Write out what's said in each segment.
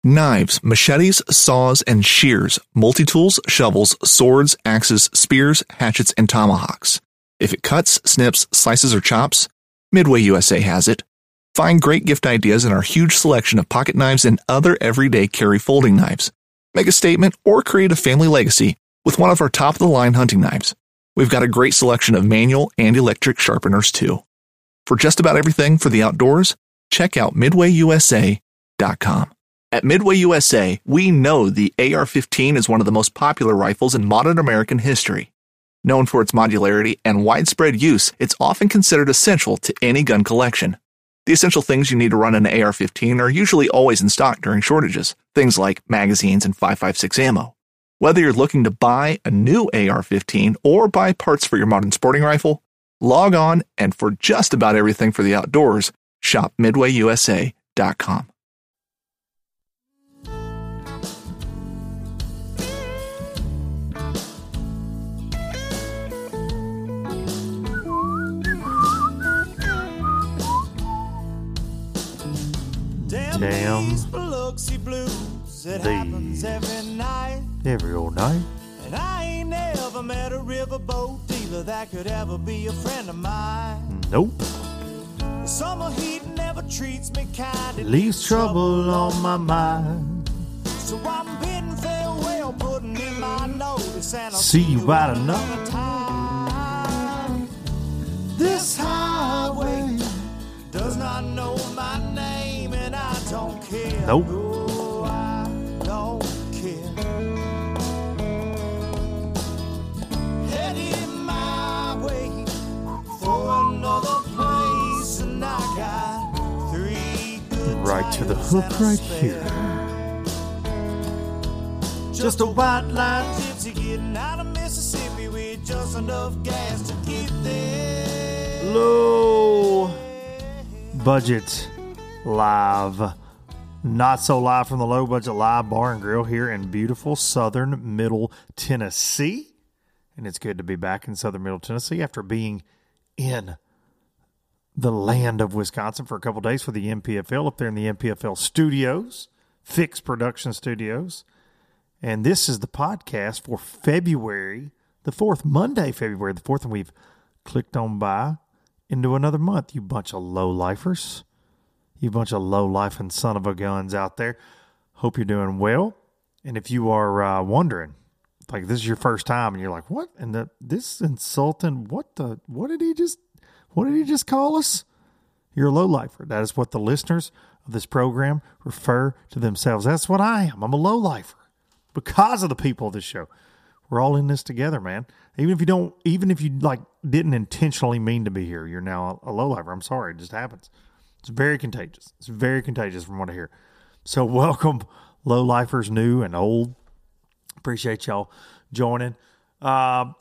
Knives, machetes, saws, and shears, multi-tools, shovels, swords, axes, spears, hatchets, and tomahawks. If it cuts, snips, slices, or chops, Midway USA has it. Find great gift ideas in our huge selection of pocket knives and other everyday carry folding knives. Make a statement or create a family legacy with one of our top-of-the-line hunting knives. We've got a great selection of manual and electric sharpeners, too. For just about everything for the outdoors, check out MidwayUSA.com. At Midway USA, we know the AR-15 is one of the most popular rifles in modern American history. Known for its modularity and widespread use, it's often considered essential to any gun collection. The essential things you need to run an AR-15 are usually always in stock during shortages, things like magazines and 5.56 ammo. Whether you're looking to buy a new AR-15 or buy parts for your modern sporting rifle, log on and for just about everything for the outdoors, shop MidwayUSA.com. Damn, every old night. And I ain't never met a riverboat dealer that could ever be a friend of mine. Nope. The summer heat never treats me kind. It leaves trouble on my mind. So I'm bidding farewell, putting in my notice, and I'll see you at another time. This highway does not know my name, and I don't care. Nope. No, I don't care. Heading my way for another place, and I got 3 good right to the hook right here. Just a white line gypsy getting out of Mississippi with just enough gas to get there. Low budget live. Not so live from the Low Budget Live Bar and Grill here in beautiful southern Middle Tennessee. And it's good to be back in southern Middle Tennessee after being in the land of Wisconsin for a couple days for the MPFL up there in the MPFL studios, Fix Production Studios. And this is the podcast for February the 4th, Monday, February the 4th. And we've clicked on by into another month, you bunch of low-lifers. You bunch of low-lifing son of a guns out there. Hope you're doing well. And if you are wondering, like this is your first time and you're like, what? And this insulting, what did he just call us? You're a low-lifer. That is what the listeners of this program refer to themselves. That's what I am. I'm a low-lifer because of the people of this show. We're all in this together, man. Even if you didn't intentionally mean to be here, you're now a low-lifer. I'm sorry. It just happens. It's very contagious. It's very contagious from what I hear. So welcome, low-lifers, new and old. Appreciate y'all joining. Got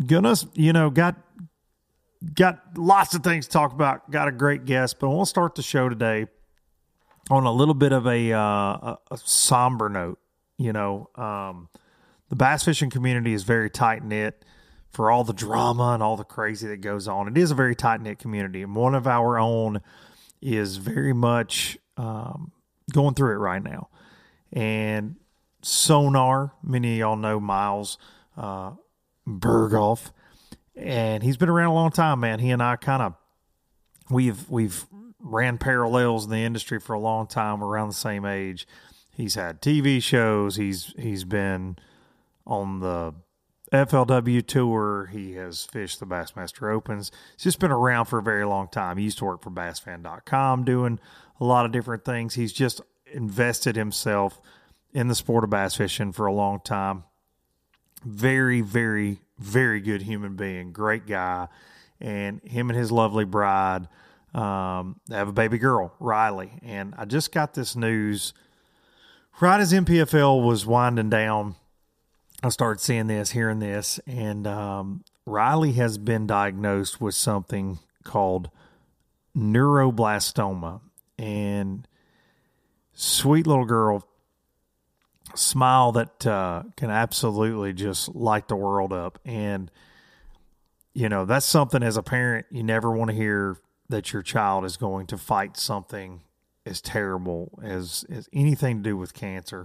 lots of things to talk about. Got a great guest, but I want to start the show today on a little bit of a somber note. The bass fishing community is very tight-knit for all the drama and all the crazy that goes on. It is a very tight-knit community, and one of our own is very much going through it right now. And Sonar, many of y'all know Miles Berghoff, and he's been around a long time, man. He and I we've ran parallels in the industry for a long time. We're around the same age. He's had TV shows. He's been on the FLW tour. He has fished the Bassmaster Opens. He's just been around for a very long time. He used to work for BassFan.com doing a lot of different things. He's just invested himself in the sport of bass fishing for a long time. Very, very, very good human being. Great guy. And him and his lovely bride they have a baby girl, Riley. And I just got this news right as MPFL was winding down. I started seeing this, hearing this, and Riley has been diagnosed with something called neuroblastoma. And sweet little girl, smile that can absolutely just light the world up. And, that's something as a parent, you never want to hear that your child is going to fight something as terrible as anything to do with cancer.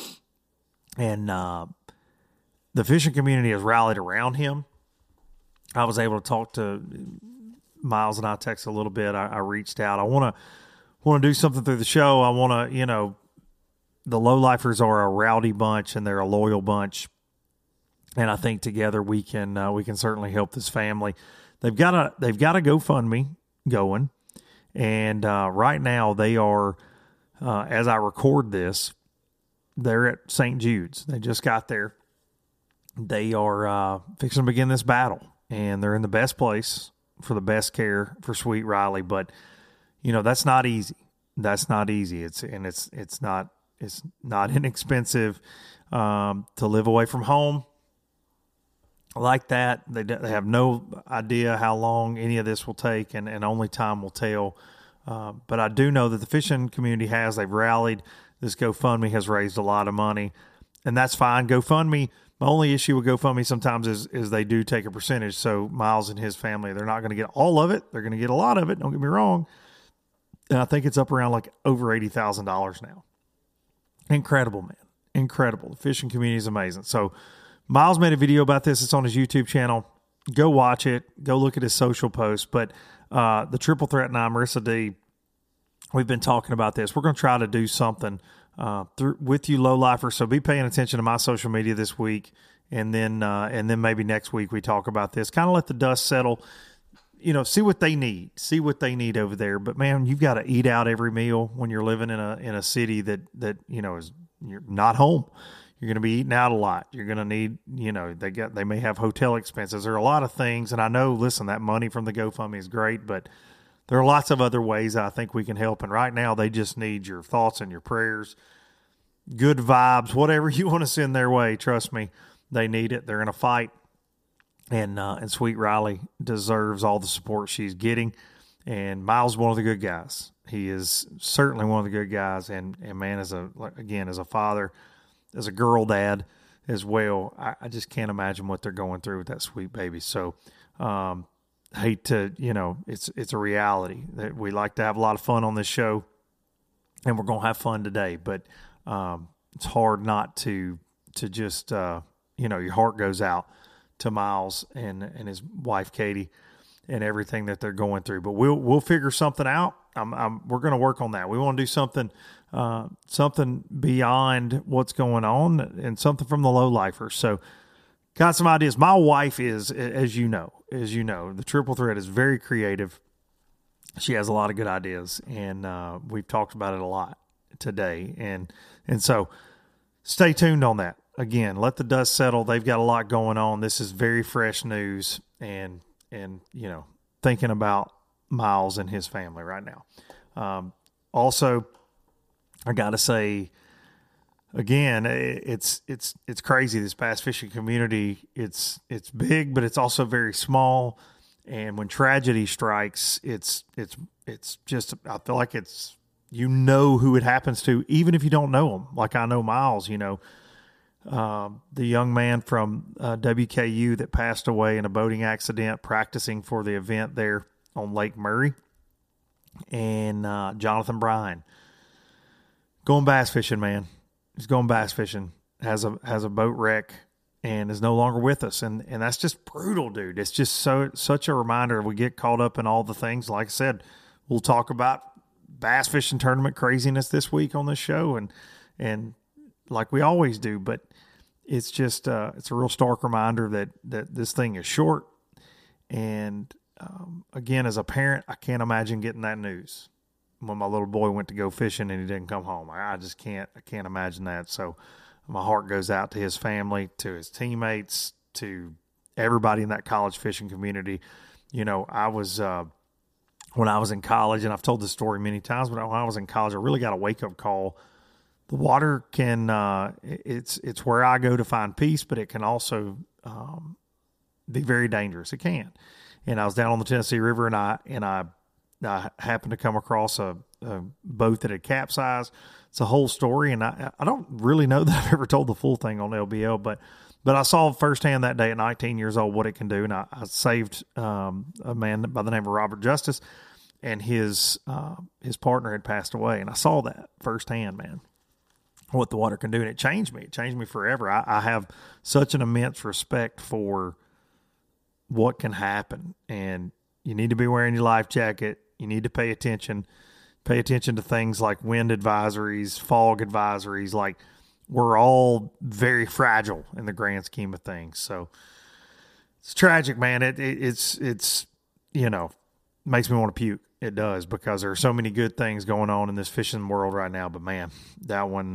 And the fishing community has rallied around him. I was able to talk to Miles and I texted a little bit. I reached out. I want to do something through the show. I want to, the Lowlifers are a rowdy bunch and they're a loyal bunch. And I think together we can certainly help this family. They've got a GoFundMe going. And right now they are, as I record this, they're at St. Jude's. They just got there. They are fixing to begin this battle. And they're in the best place for the best care for Sweet Riley. But, that's not easy. That's not easy. It's not inexpensive to live away from home like that. They have no idea how long any of this will take, and only time will tell. But I do know that the fishing community they've rallied. This GoFundMe has raised a lot of money, and that's fine. GoFundMe, my only issue with GoFundMe sometimes is they do take a percentage. So Miles and his family, they're not going to get all of it. They're going to get a lot of it. Don't get me wrong. And I think it's up around like over $80,000 now. Incredible, man. Incredible. The fishing community is amazing. So Miles made a video about this. It's on his YouTube channel. Go watch it. Go look at his social posts. But the Triple Threat and I, Marissa D, we've been talking about this. We're going to try to do something with you Lowlifers. So be paying attention to my social media this week. And then maybe next week we talk about this. Kind of let the dust settle. See what they need. See what they need over there. But man, you've got to eat out every meal when you're living in a city that is you're not home. You're going to be eating out a lot. You're going to need, they may have hotel expenses. There are a lot of things. And I know, listen, that money from the GoFundMe is great, but there are lots of other ways I think we can help. And right now they just need your thoughts and your prayers, good vibes, whatever you want to send their way. Trust me, they need it. They're in a fight. And Sweet Riley deserves all the support she's getting. And Miles is one of the good guys. He is certainly one of the good guys. And man, as a father, as a girl dad as well, I just can't imagine what they're going through with that sweet baby. So, hate to, it's a reality that we like to have a lot of fun on this show, and we're going to have fun today, but, it's hard not to just, your heart goes out to Miles and his wife, Katie, and everything that they're going through, but we'll figure something out. We're going to work on that. We want to do something beyond what's going on and something from the Lowlifers. So got some ideas. My wife is, as you know, the Triple Threat is very creative. She has a lot of good ideas, and we've talked about it a lot today. And so stay tuned on that. Again, let the dust settle. They've got a lot going on. This is very fresh news, and thinking about Miles and his family right now. Also, I got to say, again, it's crazy. This bass fishing community, it's big, but it's also very small. And when tragedy strikes, it's just, I feel like it's, who it happens to, even if you don't know them. Like I know Miles, the young man from WKU that passed away in a boating accident practicing for the event there on Lake Murray, and Jonathan Bryan going bass fishing, man. He's going bass fishing, has a boat wreck, and is no longer with us. And that's just brutal, dude. It's just such a reminder. We get caught up in all the things. Like I said, we'll talk about bass fishing tournament craziness this week on this show, and like we always do. But it's just it's a real stark reminder that this thing is short. And again, as a parent, I can't imagine getting that news when my little boy went to go fishing and he didn't come home. I can't imagine that. So my heart goes out to his family, to his teammates, to everybody in that college fishing community. I was, when I was in college, and I've told this story many times, but when I was in college, I really got a wake-up call. The water can, it's where I go to find peace, but it can also be very dangerous. It can. And I was down on the Tennessee River, and I happened to come across a boat that had capsized. It's a whole story, and I don't really know that I've ever told the full thing on LBL, but I saw firsthand that day at 19 years old what it can do, and I saved a man by the name of Robert Justice, and his partner had passed away. And I saw that firsthand, man, what the water can do. And it changed me. It changed me forever. I have such an immense respect for what can happen. And you need to be wearing your life jacket. You need to pay attention to things like wind advisories, fog advisories. Like, we're all very fragile in the grand scheme of things. So it's tragic, man. It's makes me want to puke. It does, because there are so many good things going on in this fishing world right now. But man, that one,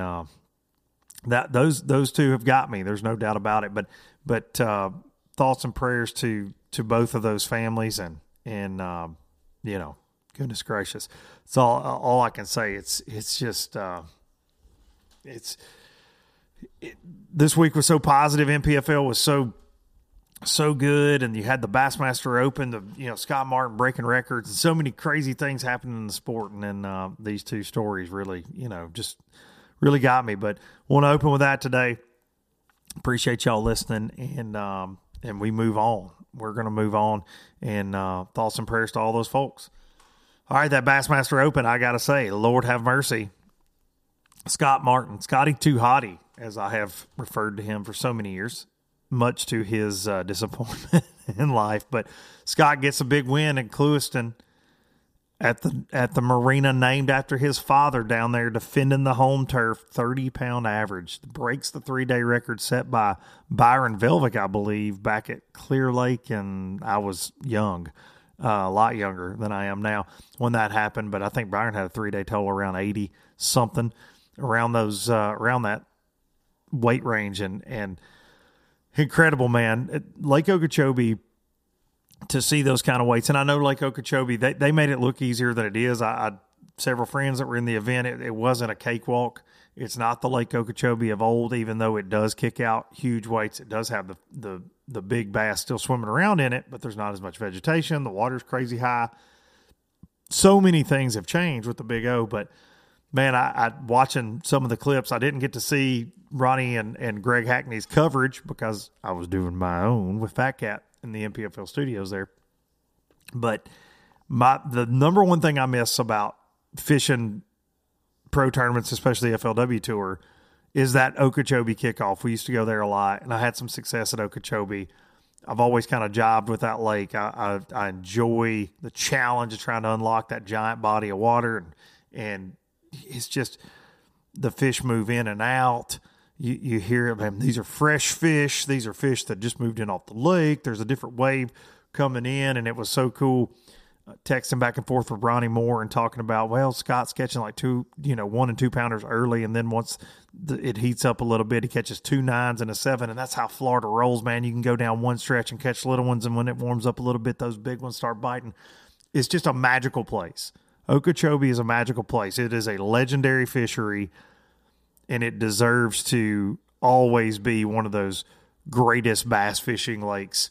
those two have got me. There's no doubt about it. But thoughts and prayers to both of those families, and goodness gracious, it's all I can say. It's just this week was so positive. NPFL was so good, and you had the Bassmaster Open, Scott Martin breaking records, and so many crazy things happening in the sport. And then these two stories really, just really got me. But want to open with that today. Appreciate y'all listening, and we move on. We're going to move on, and thoughts and prayers to all those folks. All right, that Bassmaster Open, I got to say, Lord have mercy. Scott Martin, Scotty Too Hottie, as I have referred to him for so many years, much to his disappointment in life. But Scott gets a big win in Clewiston at the marina named after his father down there, defending the home turf, 30-pound average. Breaks the 3-day record set by Byron Velvick, I believe, back at Clear Lake, and I was young, a lot younger than I am now when that happened. But I think Byron had a 3-day total around 80-something, around that weight range, and incredible, man. Lake Okeechobee, to see those kind of weights. And I know Lake Okeechobee, they made it look easier than it is. I several friends that were in the event. It wasn't a cakewalk. It's not the Lake Okeechobee of old, even though it does kick out huge weights. It does have the big bass still swimming around in it, but there's not as much vegetation. The water's crazy high. So many things have changed with the Big O, but man, I watching some of the clips, I didn't get to see Ronnie and Greg Hackney's coverage because I was doing my own with Fat Cat in the NPFL studios there. But the number one thing I miss about fishing pro tournaments, especially the FLW Tour, is that Okeechobee kickoff. We used to go there a lot, and I had some success at Okeechobee. I've always kind of jobbed with that lake. I enjoy the challenge of trying to unlock that giant body of water, and it's just the fish move in and out. You hear them. These are fresh fish. These are fish that just moved in off the lake. There's a different wave coming in, and it was so cool texting back and forth with Ronnie Moore and talking about, well, Scott's catching like 1 and 2 pounders early, and then once it heats up a little bit, he catches 2 9s and a 7, and that's how Florida rolls, man. You can go down one stretch and catch little ones, and when it warms up a little bit, those big ones start biting. It's just a magical place. Okeechobee is a magical place. It is a legendary fishery, and it deserves to always be one of those greatest bass fishing lakes.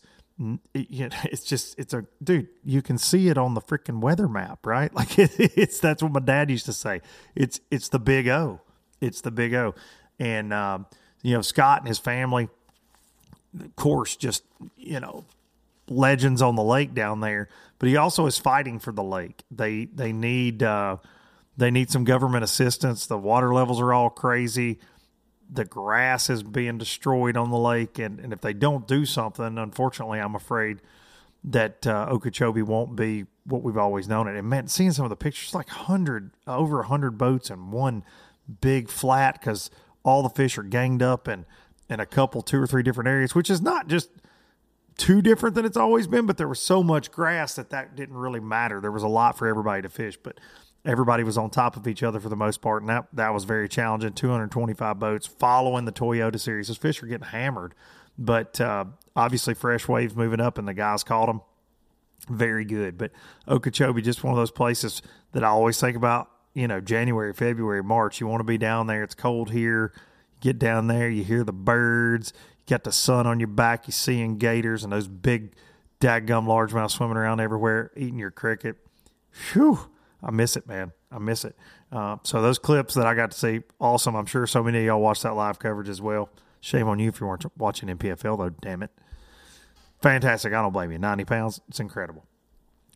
Dude, you can see it on the freaking weather map, right? Like that's what my dad used to say. It's the Big O. It's the Big O. And, Scott and his family, of course, just, legends on the lake down there, but he also is fighting for the lake. They need some government assistance. The water levels are all crazy. The grass is being destroyed on the lake, and if they don't do something, unfortunately, I'm afraid that Okeechobee won't be what we've always known it. And man, seeing some of the pictures, like over 100 boats in one big flat, because all the fish are ganged up in a couple, 2 or 3 different areas, which is not just too different than it's always been, but there was so much grass that didn't really matter. There was a lot for everybody to fish, but everybody was on top of each other for the most part, and that was very challenging. 225 boats following the Toyota Series. Those fish are getting hammered, but obviously fresh waves moving up, and the guys caught them. Very good. But Okeechobee, just one of those places that I always think about, January, February, March. You want to be down there. It's cold here. You get down there, you hear the birds. You got the sun on your back. You're seeing gators and those big dadgum largemouth swimming around everywhere, eating your cricket. Phew. I miss it, man. I miss it. So those clips that I got to see, awesome. I'm sure so many of y'all watched that live coverage as well. Shame on you if you weren't watching NPFL, though. Damn it. Fantastic. I don't blame you. 90 pounds. It's incredible.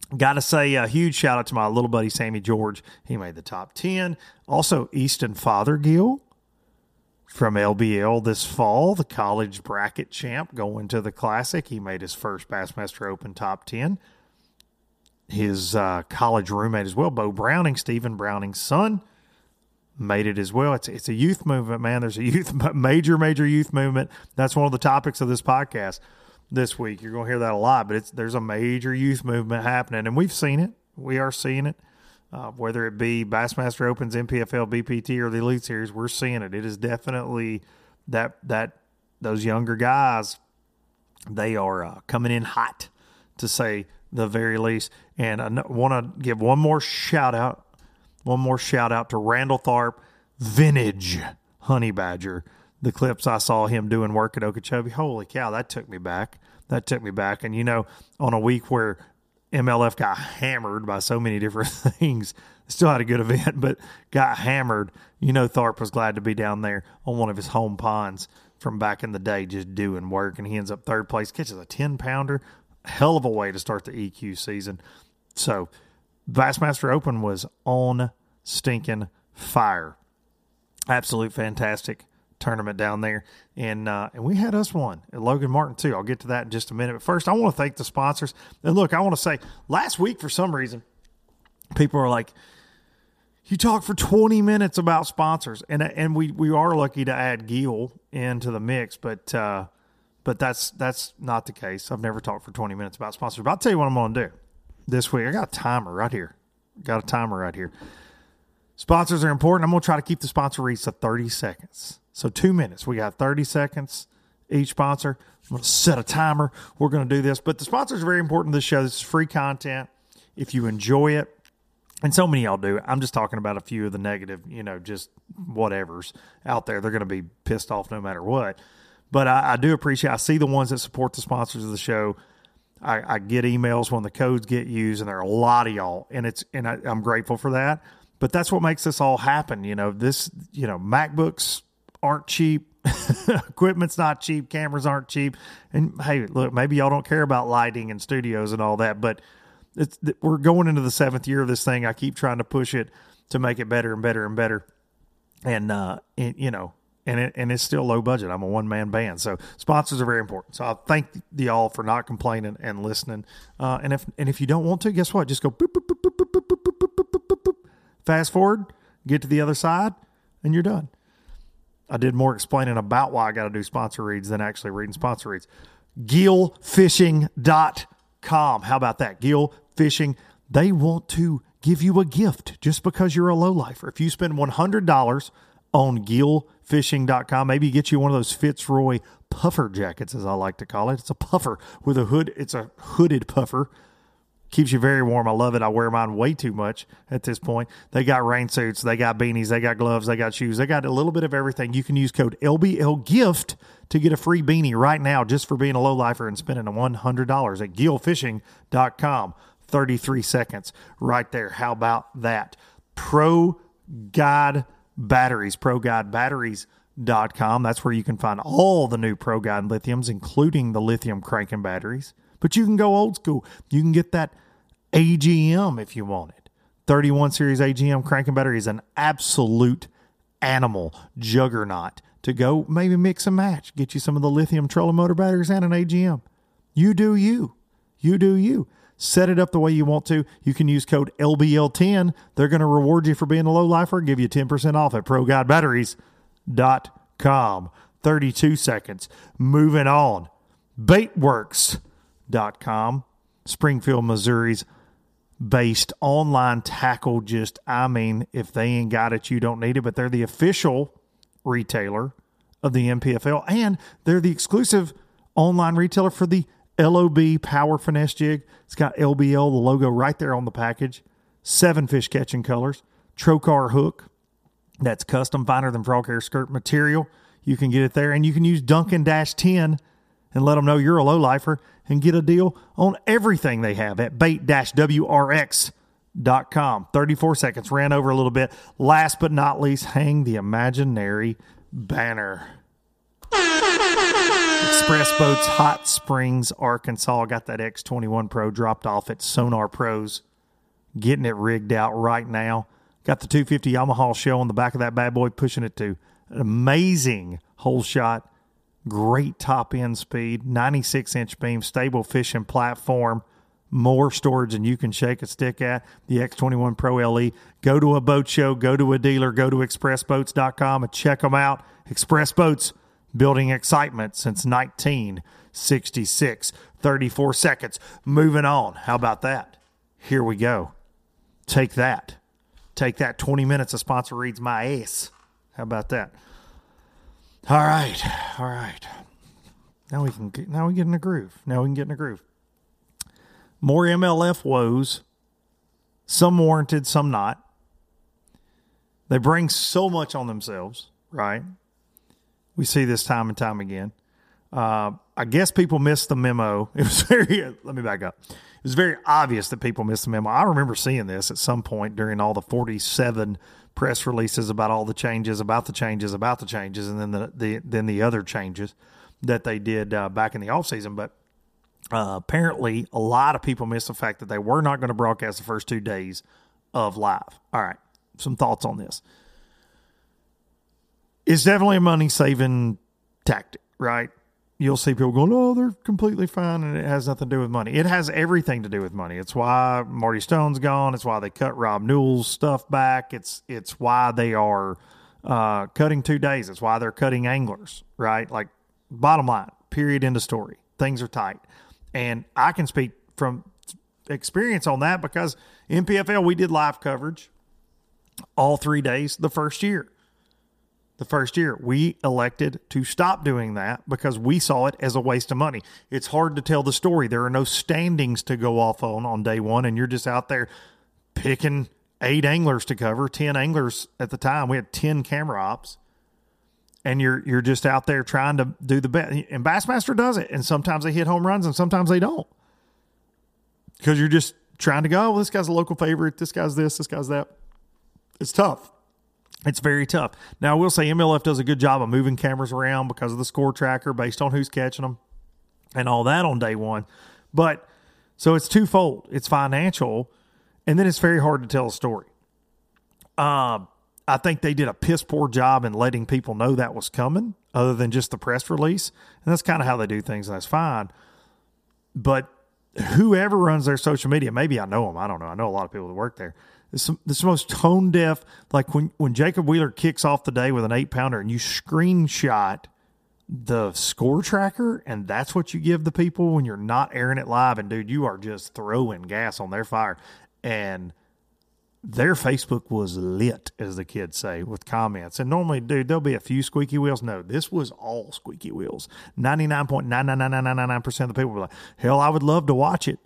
Got to say a huge shout out to my little buddy Sammy George. He made the top 10. Also, Easton Fothergill from LBL this fall, the college bracket champ going to the Classic. He made his first Bassmaster Open top 10. His college roommate as well, Bo Browning, Stephen Browning's son, made it as well. It's a youth movement, man. There's a major youth movement. That's one of the topics of this podcast this week. You're going to hear that a lot, but there's a major youth movement happening, and we've seen it. We are seeing it. Whether it be Bassmaster Opens, MPFL, BPT, or the Elite Series, we're seeing it. It is definitely that those younger guys, they are coming in hot, to say the very least. And I want to give one more shout out to Randall Tharp, vintage honey badger. The clips I saw him doing work at Okeechobee, holy cow, that took me back. And, you know, on a week where MLF got hammered by so many different things, still had a good event, but got hammered. You know, Tharp was glad to be down there on one of his home ponds from back in the day, just doing work, and he ends up third place, catches a 10-pounder. Hell of a way to start the EQ season. So, Bassmaster Open was on stinking fire. Absolute fantastic tournament down there, and we had us one at Logan Martin too. I'll get to that in just a minute, but first I want to thank the sponsors. And look, I want to say, last week for some reason people are like, you talk for 20 minutes about sponsors, and we are lucky to add Gil into the mix, but that's not the case. I've never talked for 20 minutes about sponsors, but I'll tell you what I'm going to do this week. I got a timer right here. Sponsors are important. I'm going to try to keep the sponsor reads to 30 seconds. So 2 minutes. We got 30 seconds each sponsor. I'm going to set a timer. We're going to do this. But the sponsors are very important to this show. This is free content. If you enjoy it, and so many of y'all do, I'm just talking about a few of the negative, just whatevers out there. They're going to be pissed off no matter what. But I do appreciate, I see the ones that support the sponsors of the show. I get emails when the codes get used, and there are a lot of y'all, and I'm grateful for that. But that's what makes this all happen. MacBooks aren't cheap. Equipment's not cheap. Cameras aren't cheap. And hey, look, maybe y'all don't care about lighting and studios and all that, but we're going into the 7th year of this thing. I keep trying to push it to make it better and better and better. And it's still low budget. I'm a one-man band. So sponsors are very important. So I thank y'all for not complaining and listening. And if you don't want to, guess what? Just go boop, boop, boop, boop, boop, boop, boop, boop, boop, boop, boop. Fast forward, get to the other side, and you're done. I did more explaining about why I got to do sponsor reads than actually reading sponsor reads. GilFishing.com. How about that? Gil Fishing. They want to give you a gift just because you're a lowlifer. If you spend $100 on GilFishing.com, maybe get you one of those Fitzroy puffer jackets, as I like to call it. It's a puffer with a hood. It's a hooded puffer. Keeps you very warm. I love it. I wear mine way too much at this point. They got rain suits. They got beanies. They got gloves. They got shoes. They got a little bit of everything. You can use code LBLGIFT to get a free beanie right now just for being a lowlifer and spending $100 at GilFishing.com. 33 seconds right there. How about that? Pro Guide Batteries. ProGuideBatteries.com. That's where you can find all the new Pro Guide lithiums, including the lithium cranking batteries. But you can go old school. You can get that AGM if you want it. 31 series AGM cranking battery is an absolute animal juggernaut to go maybe mix and match. Get you some of the lithium trolling motor batteries and an AGM. You do you. You do you. Set it up the way you want to. You can use code LBL10. They're going to reward you for being a low lifer and give you 10% off at ProGuideBatteries.com. 32 seconds. Moving on. Baitworks.com. Springfield, Missouri's based online tackle. If they ain't got it, you don't need it. But they're the official retailer of the MPFL, and they're the exclusive online retailer for the LOB Power Finesse Jig. It's got LBL, the logo, right there on the package. 7 fish catching colors. Trocar hook. That's custom, finer than frog hair skirt material. You can get it there, and you can use Duncan-10 and let them know you're a lowlifer and get a deal on everything they have at bait-wrx.com. 34 seconds. Ran over a little bit. Last but not least, hang the imaginary banner. Express Boats, Hot Springs, Arkansas. Got that X21 Pro dropped off at Sonar Pros. Getting it rigged out right now. Got the 250 Yamaha shell on the back of that bad boy, pushing it to an amazing hole shot. Great top end speed, 96-inch beam, stable fishing platform, more storage than you can shake a stick at. The X21 Pro LE. Go to a boat show, go to a dealer, go to expressboats.com and check them out. Express Boats, building excitement since 1966. 34 seconds. Moving on. How about that? Here we go. Take that. Take that. 20 minutes of sponsor reads my ass. How about that? All right. Now we get in the groove. More MLF woes. Some warranted, some not. They bring so much on themselves, right? We see this time and time again. I guess people missed the memo. It was let me back up. It was very obvious that people missed the memo. I remember seeing this at some point during all the 47 press releases about all the changes, and then the other changes that they did back in the offseason. But apparently a lot of people missed the fact that they were not going to broadcast the first 2 days of live. All right, some thoughts on this. It's definitely a money-saving tactic, right? You'll see people going, oh, they're completely fine, and it has nothing to do with money. It has everything to do with money. It's why Marty Stone's gone. It's why they cut Rob Newell's stuff back. It's why they are cutting 2 days. It's why they're cutting anglers, right? Like, bottom line, period, end of story. Things are tight. And I can speak from experience on that because in PFL, we did live coverage all 3 days the first year. We elected to stop doing that because we saw it as a waste of money. It's hard to tell the story. There are no standings to go off on day one, and you're just out there picking 8 anglers to cover, 10 anglers at the time. We had 10 camera ops, and you're just out there trying to do the best. And Bassmaster does it, and sometimes they hit home runs, and sometimes they don't because you're just trying to go, oh, well, this guy's a local favorite. This guy's this guy's that. It's tough. It's very tough. Now, I will say MLF does a good job of moving cameras around because of the score tracker based on who's catching them and all that on day one. But so it's twofold. It's financial, and then it's very hard to tell a story. I think they did a piss poor job in letting people know that was coming other than just the press release. And that's kind of how they do things, and that's fine. But whoever runs their social media, maybe I know them. I don't know. I know a lot of people that work there. This is the most tone deaf. Like when Jacob Wheeler kicks off the day with an 8-pounder and you screenshot the score tracker, and that's what you give the people when you're not airing it live. And dude, you are just throwing gas on their fire. And their Facebook was lit, as the kids say, with comments. And normally, dude, there'll be a few squeaky wheels. No, this was all squeaky wheels. 99.99999% of the people were like, hell, I would love to watch it.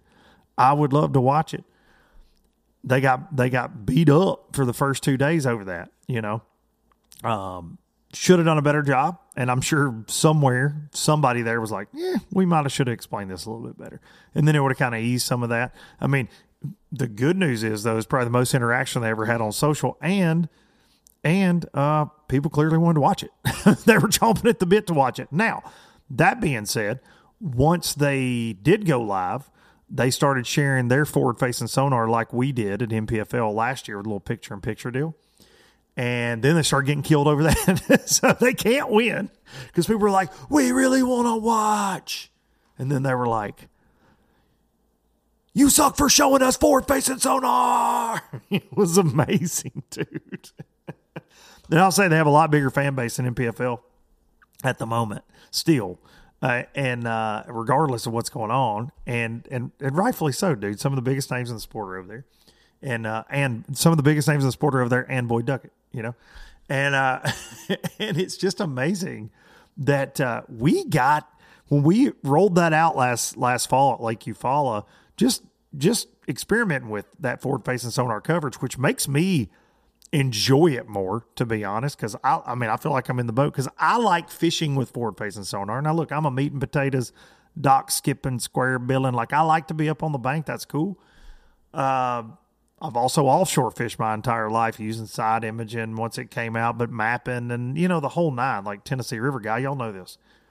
They got beat up for the first 2 days over that, you know. Should have done a better job. And I'm sure somebody there was like, we might have should have explained this a little bit better. And then it would have kind of eased some of that. I mean, the good news is, though, it's probably the most interaction they ever had on social. And people clearly wanted to watch it. They were chomping at the bit to watch it. Now, that being said, once they did go live, they started sharing their forward-facing sonar like we did at MPFL last year with a little picture-in-picture deal. And then they started getting killed over that. So they can't win because people were like, we really want to watch. And then they were like, you suck for showing us forward-facing sonar. It was amazing, dude. And I'll say they have a lot bigger fan base than MPFL at the moment still. And regardless of what's going on, and rightfully so, dude. Some of the biggest names in the sport are over there, and some of the biggest names in the sport are over there, and Boyd Duckett, you know, and and it's just amazing that we got when we rolled that out last fall at Lake Eufaula, just experimenting with that forward facing sonar coverage, which makes me enjoy it more, to be honest, because I feel like I'm in the boat because I like fishing with forward-facing sonar. Now, look, I'm a meat and potatoes, dock skipping, square billing. Like, I like to be up on the bank. That's cool. I've also offshore fished my entire life using side imaging once it came out, but mapping and, you know, the whole nine, like Tennessee River guy. Y'all know this.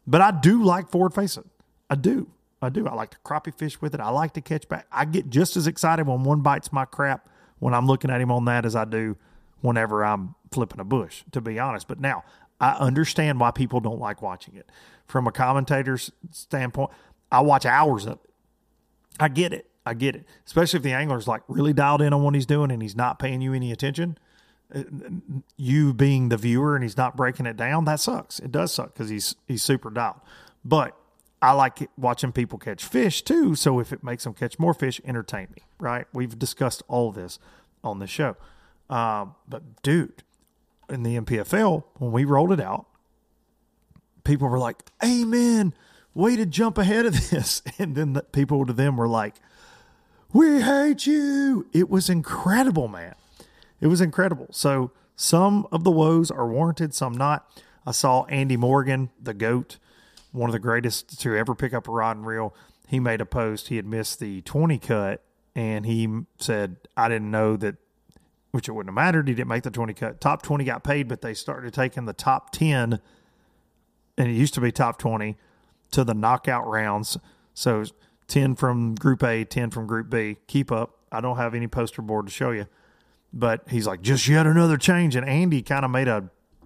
But I do like forward facing. I do. I like to crappie fish with it. I like to catch back. I get just as excited when one bites my crap when I'm looking at him on that as I do whenever I'm flipping a bush, to be honest. But now I understand why people don't like watching it. From a commentator's standpoint, I watch hours of it. I get it. Especially if the angler's like really dialed in on what he's doing and he's not paying you any attention. You being the viewer and he's not breaking it down, that sucks. It does suck because he's super dialed. But I like watching people catch fish too. So if it makes them catch more fish, entertain me, right? We've discussed all of this on the show. But dude, in the NPFL, when we rolled it out, people were like, amen, way to jump ahead of this. And then the people to them were like, we hate you. It was incredible, man. It was incredible. So some of the woes are warranted, some not. I saw Andy Morgan, the GOAT, one of the greatest to ever pick up a rod and reel. He made a post. He had missed the 20 cut, and he said, I didn't know that, which it wouldn't have mattered. He didn't make the 20 cut. Top 20 got paid, but they started taking the top 10, and it used to be top 20, to the knockout rounds. So 10 from Group A, 10 from Group B. Keep up. I don't have any poster board to show you. But he's like, just yet another change. And Andy kind of made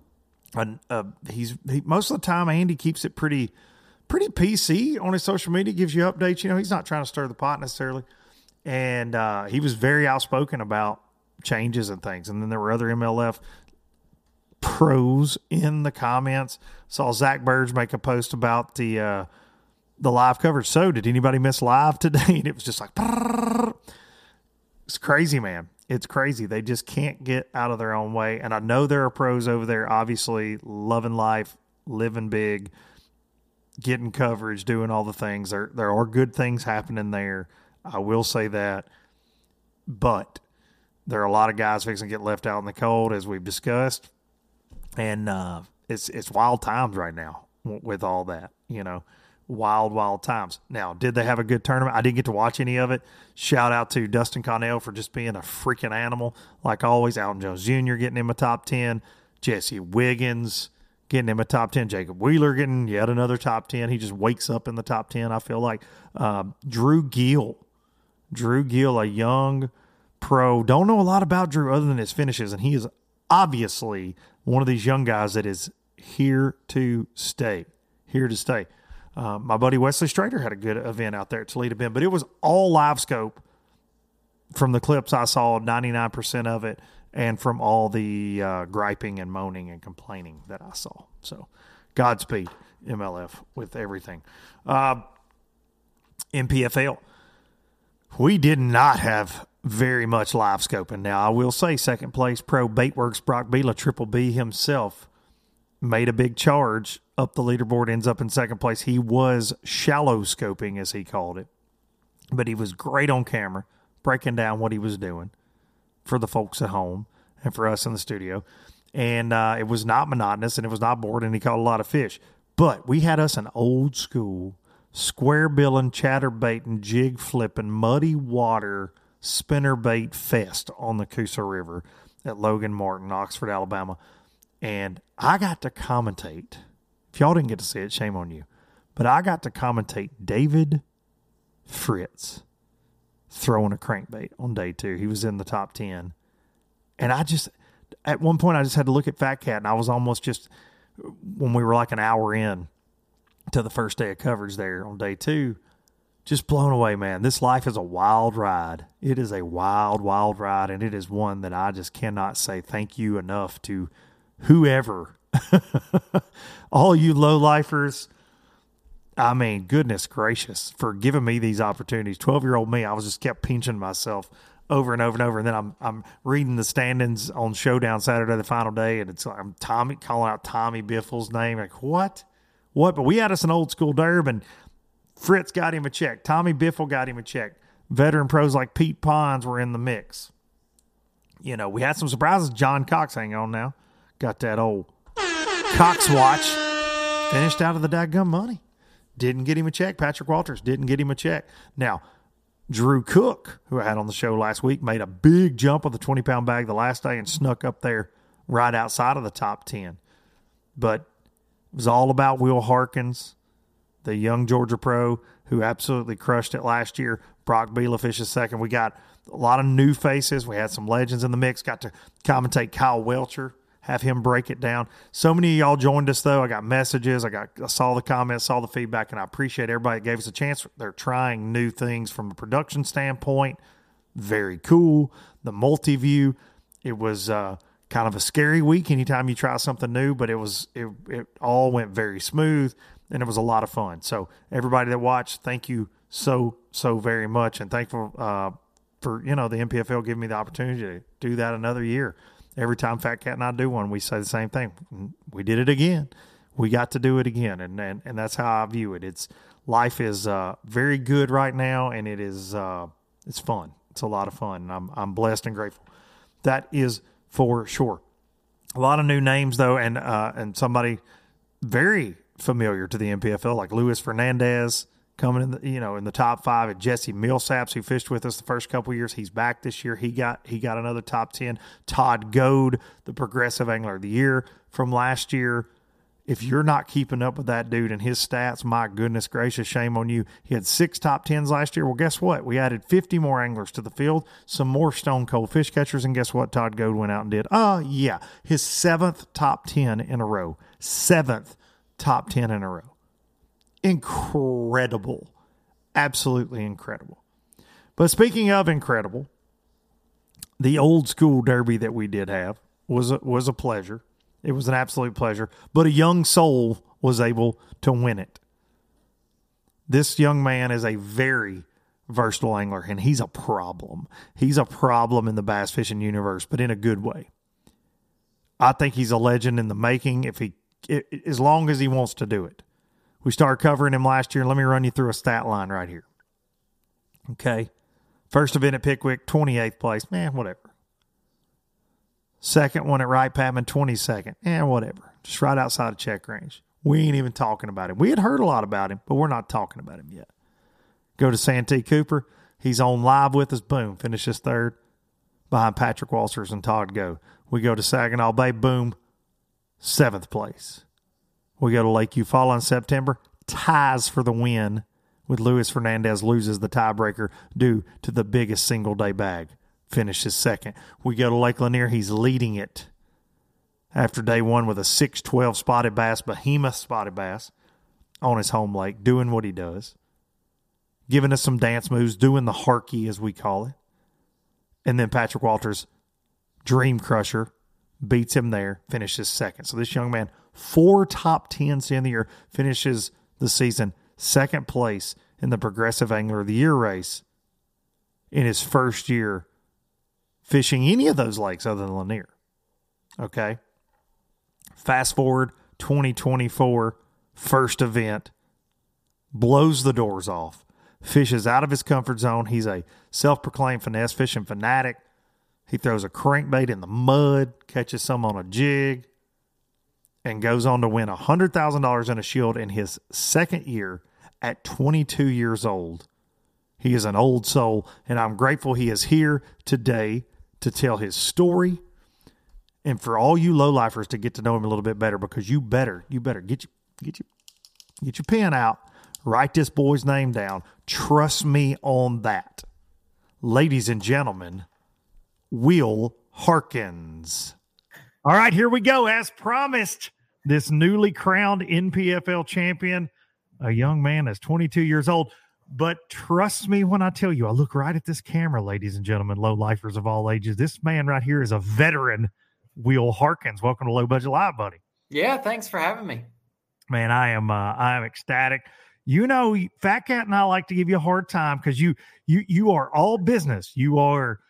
most of the time, Andy keeps it pretty PC on his social media, gives you updates. You know, he's not trying to stir the pot necessarily. And he was very outspoken about changes and things. And then there were other MLF pros in the comments. Saw Zach Burge make a post about the live coverage. So did anybody miss live today? And it was just like, it's crazy, man. It's crazy. They just can't get out of their own way. And I know there are pros over there, obviously, loving life, living big, getting coverage, doing all the things. There are good things happening there. I will say that. But there are a lot of guys fixing to get left out in the cold, as we've discussed. And it's wild times right now with all that, you know. Wild times. Now, did they have a good tournament? I didn't get to watch any of it. Shout out to Dustin Connell for just being a freaking animal. Like always, Alton Jones Jr. getting him a top 10. Jesse Wiggins getting him a top 10. Jacob Wheeler getting yet another top 10. He just wakes up in the top 10, I feel like. Drew Gill, a young pro. Don't know a lot about Drew other than his finishes, and he is obviously one of these young guys that is here to stay. My buddy Wesley Strader had a good event out there at Toledo Bend, but it was all live scope from the clips I saw, 99% of it, and from all the griping and moaning and complaining that I saw. So Godspeed, MLF, with everything. NPFL, we did not have very much live scoping. Now, I will say second place pro Baitworks Brock Biela, Triple B himself, made a big charge up the leaderboard, ends up in second place. He was shallow scoping, as he called it, but he was great on camera, breaking down what he was doing for the folks at home and for us in the studio. And it was not monotonous and it was not boring, and he caught a lot of fish. But we had us an old school square billing, chatterbaiting, jig flipping, muddy water spinnerbait fest on the Coosa River at Logan Martin, Oxford, Alabama. And I got to commentate. If y'all didn't get to see it, shame on you. But I got to commentate David Fritz throwing a crankbait on day 2. He was in the top 10. And at one point, I just had to look at Fat Cat, and I was almost just, when we were like an hour in to the first day of coverage there on day 2, just blown away, man. This life is a wild ride. It is a wild, wild ride, and it is one that I just cannot say thank you enough to whoever. All you low-lifers, I mean, goodness gracious, for giving me these opportunities. 12-year-old me, I was just kept pinching myself over and over and over. And then I'm reading the standings on Showdown Saturday, the final day, and it's like I'm calling out Tommy Biffle's name. Like, what? But we had us an old school derb, and Fritz got him a check. Tommy Biffle got him a check. Veteran pros like Pete Pons were in the mix. You know, we had some surprises. John Cox, hang on now. Got that old Cox watch. Finished out of the dadgum money. Didn't get him a check. Patrick Walters didn't get him a check. Now, Drew Cook, who I had on the show last week, made a big jump on the 20-pound bag the last day and snuck up there right outside of the top 10. But It was all about Will Harkins, the young Georgia pro who absolutely crushed it last year. Brock Biela fishes second. We got a lot of new faces. We had some legends in the mix. Got to commentate Kyle Welcher, have him break it down. So many of y'all joined us, though. I got messages. I saw the comments, saw the feedback, and I appreciate everybody that gave us a chance. They're trying new things from a production standpoint. Very cool. The multi-view, it was kind of a scary week anytime you try something new, but it all went very smooth, and it was a lot of fun. So everybody that watched, thank you so very much, and thankful for the NPFL giving me the opportunity to do that another year. Every time Fat Cat and I do one, we say the same thing. We did it again. We got to do it again, and that's how I view it. Life is very good right now, and it's fun. It's a lot of fun. And I'm blessed and grateful. That is for sure. A lot of new names though, and somebody very familiar to the NPFL like Luis Fernandez coming in the top 5. And Jesse Millsaps, who fished with us the first couple of years, he's back this year. He got another top 10. Todd Goad, the Progressive Angler of the Year from last year. If you're not keeping up with that dude and his stats, my goodness gracious, shame on you. He had 6 top 10s last year. Well, guess what? We added 50 more anglers to the field, some more stone cold fish catchers, and guess what Todd Goad went out and did? Yeah, his 7th top 10 in a row. 7th top 10 in a row. Incredible. Absolutely incredible. But speaking of incredible, the old school derby that we did have was a pleasure. It was an absolute pleasure, but a young soul was able to win it. This young man is a very versatile angler, and he's a problem. He's a problem in the bass fishing universe, but in a good way. I think he's a legend in the making as long as he wants to do it. We started covering him last year, and let me run you through a stat line right here. Okay. First event at Pickwick, 28th place. Man, whatever. Second one at Wright Patman, 22nd. Whatever. Just right outside of check range. We ain't even talking about him. We had heard a lot about him, but we're not talking about him yet. Go to Santee Cooper. He's on live with us. Boom. Finishes 3rd behind Patrick Walters and Todd Go. We go to Saginaw Bay. Boom. 7th place. We go to Lake Eufaula in September. Ties for the win with Luis Fernandez, loses the tiebreaker due to the biggest single-day bag. Finishes 2nd. We go to Lake Lanier. He's leading it after day 1 with a 6-12 spotted bass, behemoth spotted bass on his home lake, doing what he does, giving us some dance moves, doing the harkey as we call it. And then Patrick Walters, Dream Crusher, beats him there, finishes 2nd. So this young man, 4 top 10s in the year, finishes the season 2nd place in the Progressive Angler of the Year race in his first year fishing any of those lakes other than Lanier. Okay. Fast forward 2024, first event, blows the doors off, fishes out of his comfort zone. He's a self-proclaimed finesse fishing fanatic. He throws a crankbait in the mud, catches some on a jig, and goes on to win $100,000 in a shield in his 2nd year at 22 years old. He is an old soul, and I'm grateful he is here today to tell his story, and for all you low-lifers to get to know him a little bit better, because you better get your pen out, write this boy's name down. Trust me on that. Ladies and gentlemen, Will Harkins. All right, here we go. As promised, this newly crowned NPFL champion, a young man that's 22 years old. But trust me when I tell you, I look right at this camera, ladies and gentlemen, low-lifers of all ages. This man right here is a veteran, Will Harkins. Welcome to Low Budget Live, buddy. Yeah, thanks for having me. Man, I am ecstatic. You know, Fat Cat and I like to give you a hard time because you are all business. You're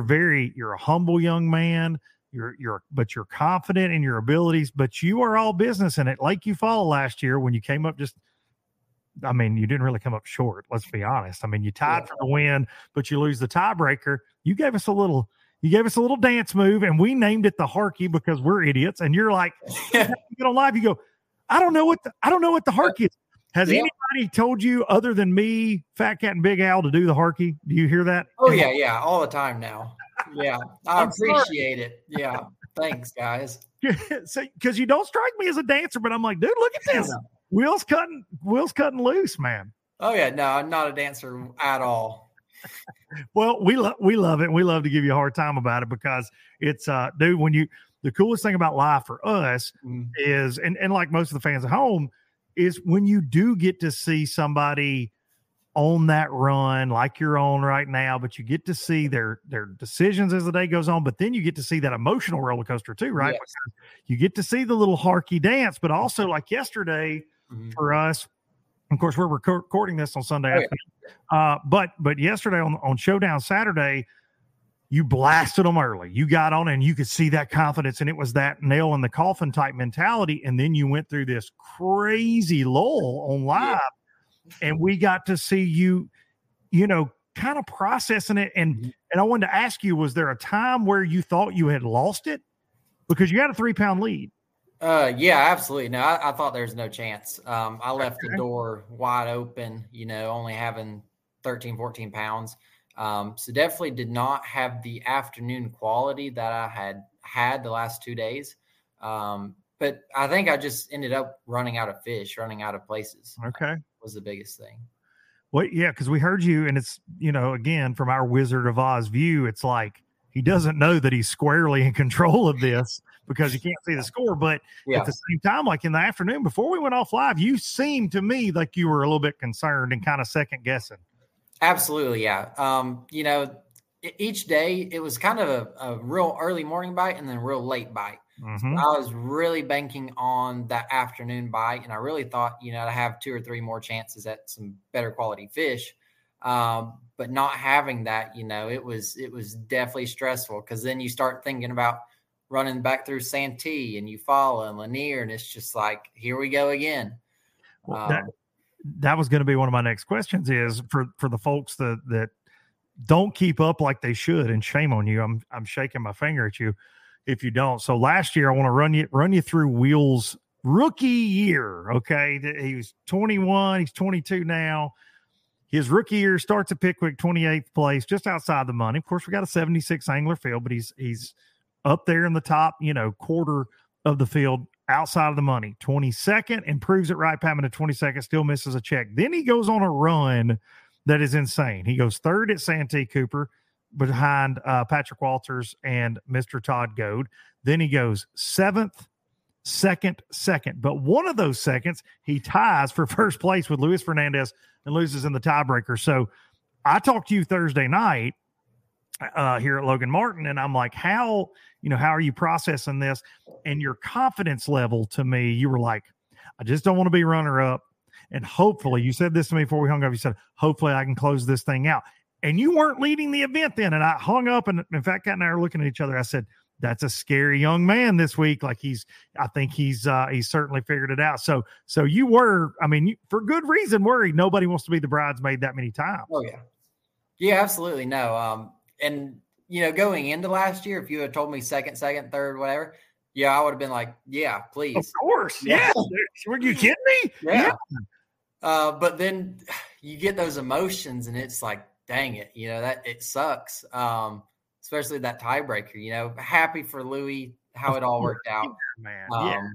a humble young man. But you're confident in your abilities. But you are all business. And at Lake Eufaula last year, when you came up you didn't really come up short. Let's be honest. I mean, you tied for the win, but you lose the tiebreaker. You gave us a little dance move, and we named it the harkey because we're idiots. And you're like, you get on live, you go, I don't know what the harkey is. Has anybody told you other than me, Fat Cat and Big Al, to do the harkey? Do you hear that? Oh yeah, all the time now. Yeah, I appreciate it. Yeah, Thanks, guys. So, because you don't strike me as a dancer, but I'm like, dude, look at this. Will's cutting loose, man. Oh yeah, no, I'm not a dancer at all. Well, we love it. We love to give you a hard time about it because it's dude, the coolest thing about live for us is, and like most of the fans at home, is when you do get to see somebody on that run like you're on right now, but you get to see their decisions as the day goes on, but then you get to see that emotional roller coaster too, right? Yes. You get to see the little harky dance, but also like yesterday for us, of course, we're recording this on Sunday afternoon. But yesterday on Showdown Saturday, you blasted them early. You got on and you could see that confidence, and it was that nail in the coffin type mentality. And then you went through this crazy lull on live, and we got to see you, kind of processing it. And I wanted to ask you, was there a time where you thought you had lost it? Because you had a 3-pound lead. Yeah, absolutely. No, I thought there was no chance. I left the door wide open, only having 13, 14 pounds. So definitely did not have the afternoon quality that I had the last 2 days. But I think I just ended up running out of fish, running out of places. Okay. Was the biggest thing. Well, yeah, because we heard you, and it's, again, from our Wizard of Oz view, it's like he doesn't know that he's squarely in control of this because he can't see the score. But at the same time, like in the afternoon, before we went off live, you seemed to me like you were a little bit concerned and kind of second guessing. Absolutely, yeah. Each day it was kind of a real early morning bite and then a real late bite. So I was really banking on that afternoon bite, and I really thought, to have 2 or 3 more chances at some better quality fish. But not having that, it was definitely stressful, because then you start thinking about running back through Santee and Eufaula and Lanier, and it's just like, here we go again. That was going to be one of my next questions, is for the folks that don't keep up like they should, and shame on you. I'm shaking my finger at you if you don't. So last year, I want to run you through Will's rookie year. Okay. He was 21. He's 22 now. His rookie year starts at Pickwick, 28th place, just outside the money. Of course, we got a 76 angler field, but he's up there in the top, quarter of the field, outside of the money. 22nd, improves it right, Pat, to 22nd, still misses a check. Then he goes on a run that is insane. He goes third at Santee Cooper behind Patrick Walters and Mr. Todd Goad. Then he goes 7th, second. But one of those seconds, he ties for first place with Luis Fernandez and loses in the tiebreaker. So I talked to you Thursday night here at Logan Martin, and I'm like, how are you processing this? And your confidence level, to me, you were like, I just don't want to be runner up. And hopefully, you said this to me before we hung up, you said, hopefully I can close this thing out. And you weren't leading the event then. And I hung up, and in fact, Kat and I were looking at each other. I said, that's a scary young man this week. Like I think he's certainly figured it out. So you were, for good reason, worried. Nobody wants to be the bridesmaid that many times. Oh yeah. Yeah, absolutely. No. And going into last year, if you had told me second, third, whatever, yeah, I would have been like, yeah, please. Of course. Yeah. Were you kidding me? Yeah. But then you get those emotions, and it's like, dang it, that it sucks. Especially that tiebreaker, happy for Louis, how it all worked out, man.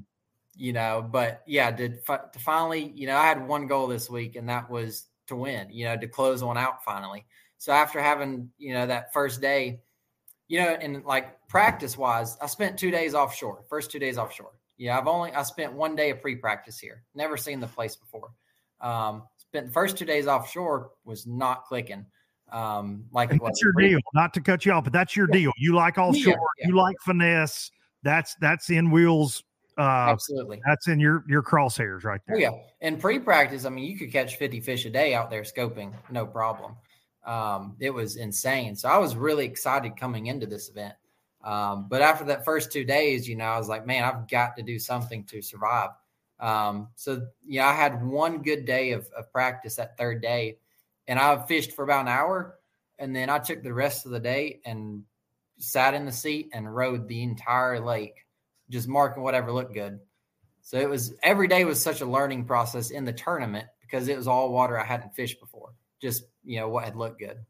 But yeah, to finally, I had one goal this week, and that was to win, to close one out finally. So after having, that first day, and like practice wise, I spent 2 days offshore, first 2 days offshore. Yeah. I spent 1 day of pre-practice here. Never seen the place before. Spent the first 2 days offshore, was not clicking. That's your deal, not to cut you off, but that's your deal. You like offshore, you like finesse. That's in Will's. Absolutely. That's in your crosshairs right there. Oh, yeah. And pre-practice, you could catch 50 fish a day out there scoping, no problem. It was insane. So I was really excited coming into this event. But after that first 2 days, I was like, man, I've got to do something to survive. So I had one good day of practice that third day, and I fished for about an hour, and then I took the rest of the day and sat in the seat and rode the entire lake, just marking whatever looked good. So it was, every day was such a learning process in the tournament, because it was all water I hadn't fished before, just, what had looked good.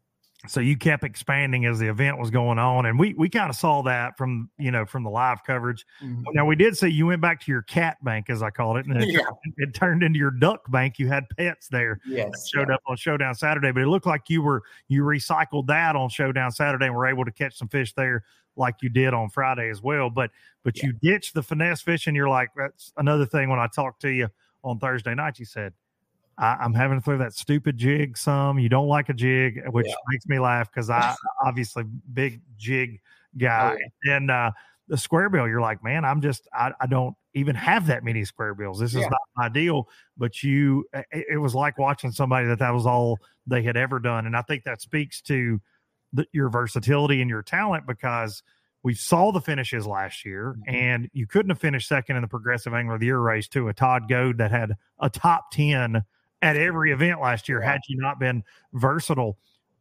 So you kept expanding as the event was going on, and we kind of saw that from the live coverage. Now we did see you went back to your cat bank, as I called it, and it turned into your duck bank. You had pets there. Yes, showed up on Showdown Saturday, but it looked like you recycled that on Showdown Saturday and were able to catch some fish there like you did on Friday as well. But you ditched the finesse fishing. You're like, that's another thing. When I talked to you on Thursday night, you said, I'm having to throw that stupid jig some. You don't like a jig, which makes me laugh because I obviously big jig guy. And the square bill, you're like, man, I don't even have that many square bills. This is not my deal. But it was like watching somebody that was all they had ever done. And I think that speaks to your versatility and your talent, because we saw the finishes last year, and you couldn't have finished second in the Progressive Angler of the Year race to a Todd Goad that had a top 10 at every event last year, had you not been versatile.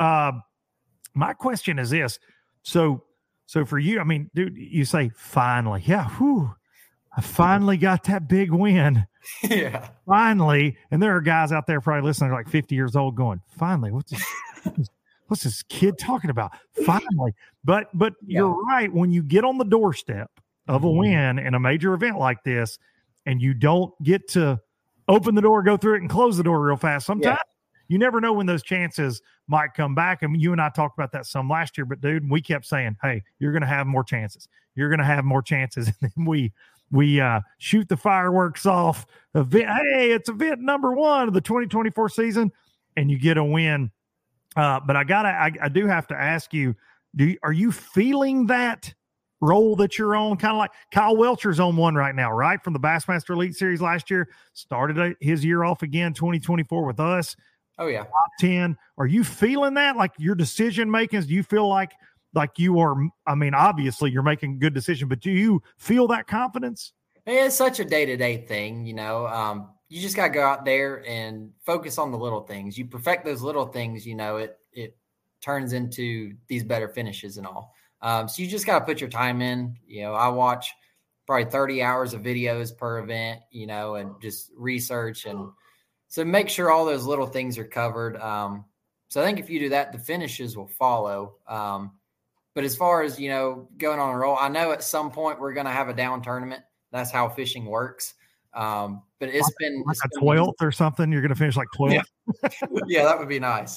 My question is this. So for you, I mean, dude, you say finally, I finally got that big win. Yeah. Finally. And there are guys out there probably listening, like 50 years old, going, finally, what's this kid talking about? Finally. But you're right. When you get on the doorstep of a win in a major event like this, and you don't get to open the door, go through it, and close the door real fast, sometimes you never know when those chances might come back. I mean, you and I talked about that some last year, but dude, we kept saying, hey, you're going to have more chances. You're going to have more chances. And then we shoot the fireworks off. Hey, it's event number 1 of the 2024 season, and you get a win. But I do have to ask you, are you feeling that role that you're on? Kind of like Kyle Welcher's on one right now, right? From the Bassmaster Elite Series last year, started his year off again, 2024 with us. Oh yeah. Top 10. Are you feeling that? Like your decision makings, do you feel like you are, I mean, obviously you're making a good decision, but do you feel that confidence? It's such a day-to-day thing, you just got to go out there and focus on the little things. You perfect those little things, it turns into these better finishes and all. So you just got to put your time in. I watch probably 30 hours of videos per event, and just research. And so make sure all those little things are covered. So I think if you do that, the finishes will follow. But as far as, going on a roll, I know at some point we're going to have a down tournament. That's how fishing works. But it's been like a 12th or something. You're going to finish like 12th. Yeah, that would be nice.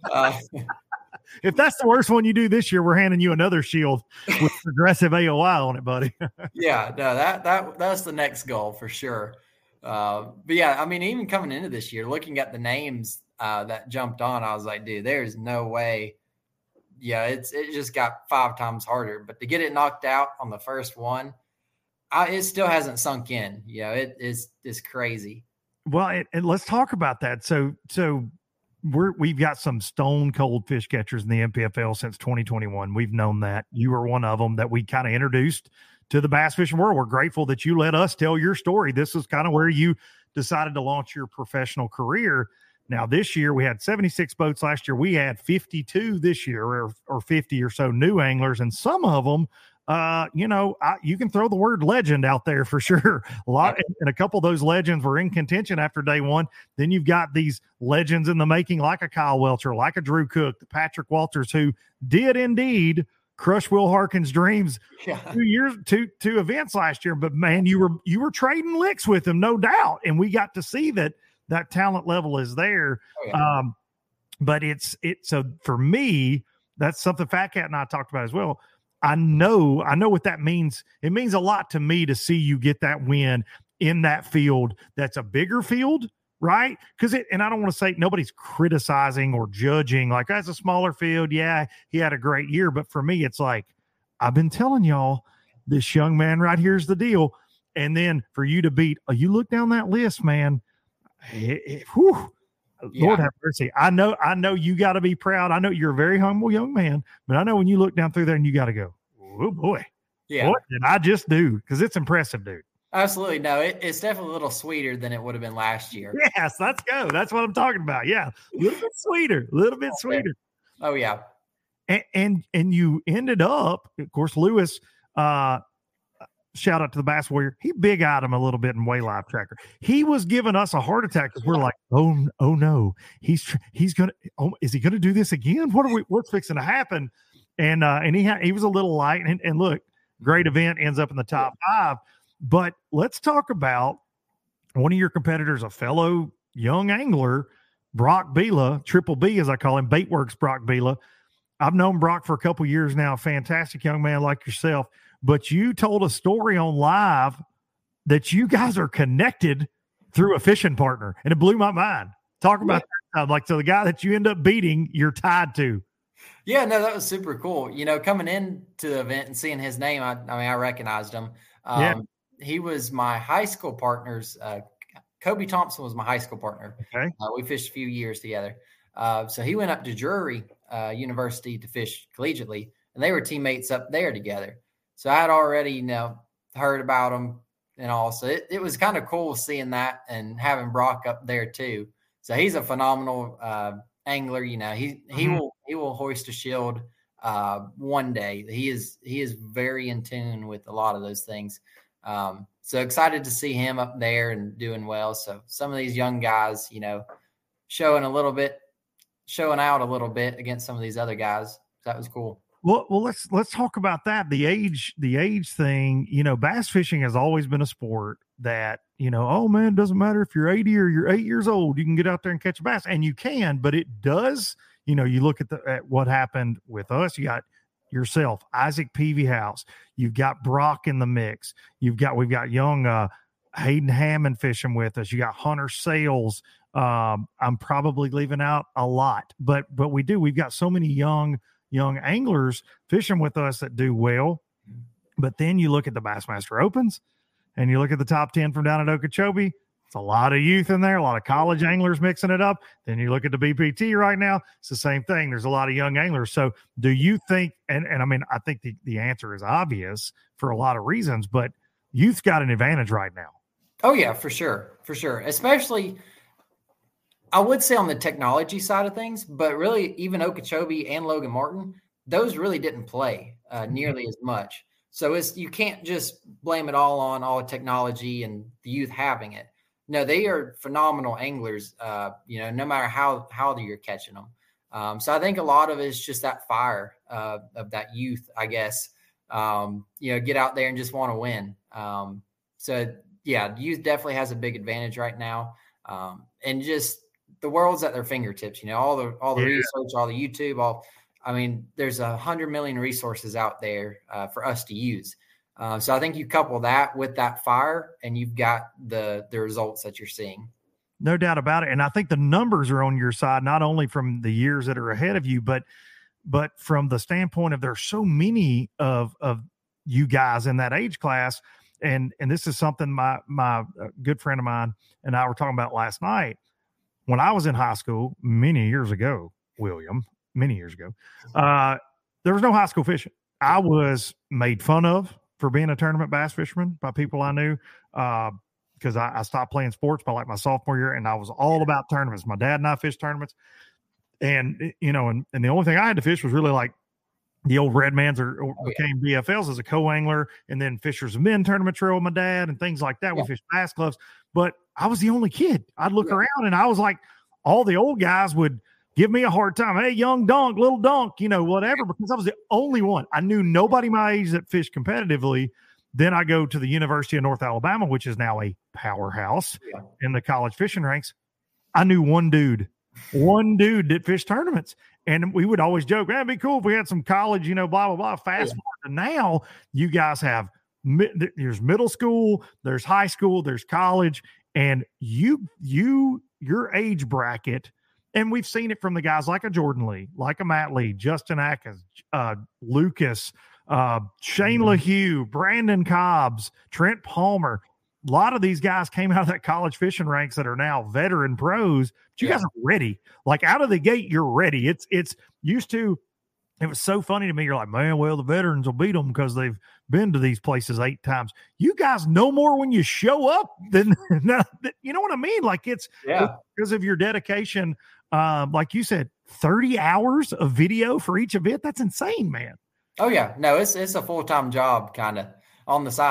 If that's the worst one you do this year, we're handing you another shield with Progressive AOI on it, buddy. Yeah, no, that's the next goal for sure. But yeah, I mean, even coming into this year, looking at the names that jumped on, I was like, dude, there's no way. Yeah, it just got 5 times harder. But to get it knocked out on the first one, it still hasn't sunk in. It's crazy. Well, and let's talk about that. So we've got some stone cold fish catchers in the NPFL since 2021. We've known that. You were one of them that we kind of introduced to the bass fishing world. We're grateful that you let us tell your story. This is kind of where you decided to launch your professional career. Now, this year we had 76 boats last year. We had 52 this year, or 50 or so new anglers, and some of them, you can throw the word legend out there for sure. And a couple of those legends were in contention after day one. Then you've got these legends in the making, like a Kyle Welcher, like a Drew Cook, the Patrick Walters, who did indeed crush Will Harkin's dreams 2 events last year. But man, you were trading licks with him, no doubt. And we got to see that talent level is there. Oh, yeah. But so for me, that's something Fat Cat and I talked about as well. I know what that means. It means a lot to me to see you get that win in that field. That's a bigger field, right? And I don't want to say nobody's criticizing or judging like that's a smaller field. Yeah, he had a great year. But for me, it's like, I've been telling y'all, this young man right here's the deal. And then for you to beat, you look down that list, man. Lord have mercy. I know you got to be proud. I know you're a very humble young man, but I know when you look down through there and you got to go, oh boy, what did I just do? Because it's impressive, dude. Absolutely. No, it's definitely a little sweeter than it would have been last year. Yes, let's go. That's what I'm talking about. Yeah, a little bit sweeter, Oh yeah. And you ended up, of course, Lewis. shout out to the Bass Warrior. He big-eyed him a little bit in Way Live Tracker. He was giving us a heart attack because we're like, oh no, he's gonna. Oh, is he gonna do this again? What's fixing to happen? And he was a little light. And look, great event, ends up in the top 5. But let's talk about one of your competitors, a fellow young angler, Brock Bila, Triple B as I call him, Baitworks Brock Bila. I've known Brock for a couple years now. Fantastic young man like yourself. But you told a story on live that you guys are connected through a fishing partner, and it blew my mind. Talk about that. Like, so the guy that you end up beating, you're tied to. Yeah, no, that was super cool. You know, coming into the event and seeing his name, I recognized him. He was my high school partner's. Kobe Thompson was my high school partner. Okay. We fished a few years together. So he went up to Drury University to fish collegiately, and they were teammates up there together. So I had already, heard about him and all. So it was kind of cool seeing that and having Brock up there too. So he's a phenomenal angler. He will hoist a shield one day. He is very in tune with a lot of those things. So excited to see him up there and doing well. So some of these young guys, showing out a little bit against some of these other guys. That was cool. Well, let's talk about that. The age thing, bass fishing has always been a sport that, oh man, it doesn't matter if you're 80 or you're 8 years old, you can get out there and catch a bass, and you can, but it does, you look at what happened with us. You got yourself, Isaac Peavyhouse, you've got Brock in the mix. We've got young, Hayden Hammond fishing with us. You got Hunter Sales. I'm probably leaving out a lot, but we've got so many young anglers fishing with us that do well. But then you look at the Bassmaster Opens and you look at the top 10 from down at Okeechobee. It's a lot of youth in there, a lot of college anglers mixing it up. Then you look at the BPT right now, it's the same thing. There's a lot of young anglers. So do you think, and I mean, I think the answer is obvious for a lot of reasons, but youth's got an advantage right now. Oh yeah, for sure. Especially, I would say on the technology side of things, but really even Okeechobee and Logan Martin, those really didn't play nearly as much. So you can't just blame it all on all technology and the youth having it. No, they are phenomenal anglers, no matter how you're catching them. So I think a lot of it is just that fire of that youth, I guess, get out there and just want to win. So yeah, youth definitely has a big advantage right now. And just, the world's at their fingertips, all the research, all the YouTube, there's 100 million resources out there for us to use. So I think you couple that with that fire and you've got the results that you're seeing. No doubt about it. And I think the numbers are on your side, not only from the years that are ahead of you, but from the standpoint of there's so many of you guys in that age class. And this is something my good friend of mine and I were talking about last night. When I was in high school many years ago, there was no high school fishing. I was made fun of for being a tournament bass fisherman by people I knew because I stopped playing sports by like my sophomore year, and I was all about tournaments. My dad and I fished tournaments, and and the only thing I had to fish was really like the old Redmans or became BFLs as a co-angler, and then Fishers of Men tournament trail with my dad and things like that. We fished bass clubs, but I was the only kid. I'd look around and I was like, all the old guys would give me a hard time. Hey, young donk, little donk, whatever, because I was the only one. I knew nobody my age that fished competitively. Then I go to the University of North Alabama, which is now a powerhouse in the college fishing ranks. I knew one dude that fished tournaments. And we would always joke, man, it'd be cool if we had some college, blah, blah, blah, fast forward. And now you guys have, there's middle school, there's high school, there's college, and your age bracket, and we've seen it from the guys like a Jordan Lee, like a Matt Lee, Justin Atkins, Lucas, Shane LaHue, Brandon Cobbs, Trent Palmer. A lot of these guys came out of that college fishing ranks that are now veteran pros. But you guys are ready. Like out of the gate, you're ready. It's used to. It was so funny to me. You're like, man, well, the veterans will beat them because they've been to these places 8 times. You guys know more when you show up than, you know what I mean? Like it's because of your dedication. Like you said, 30 hours of video for each event. That's insane, man. Oh yeah. No, it's a full-time job kind of on the side.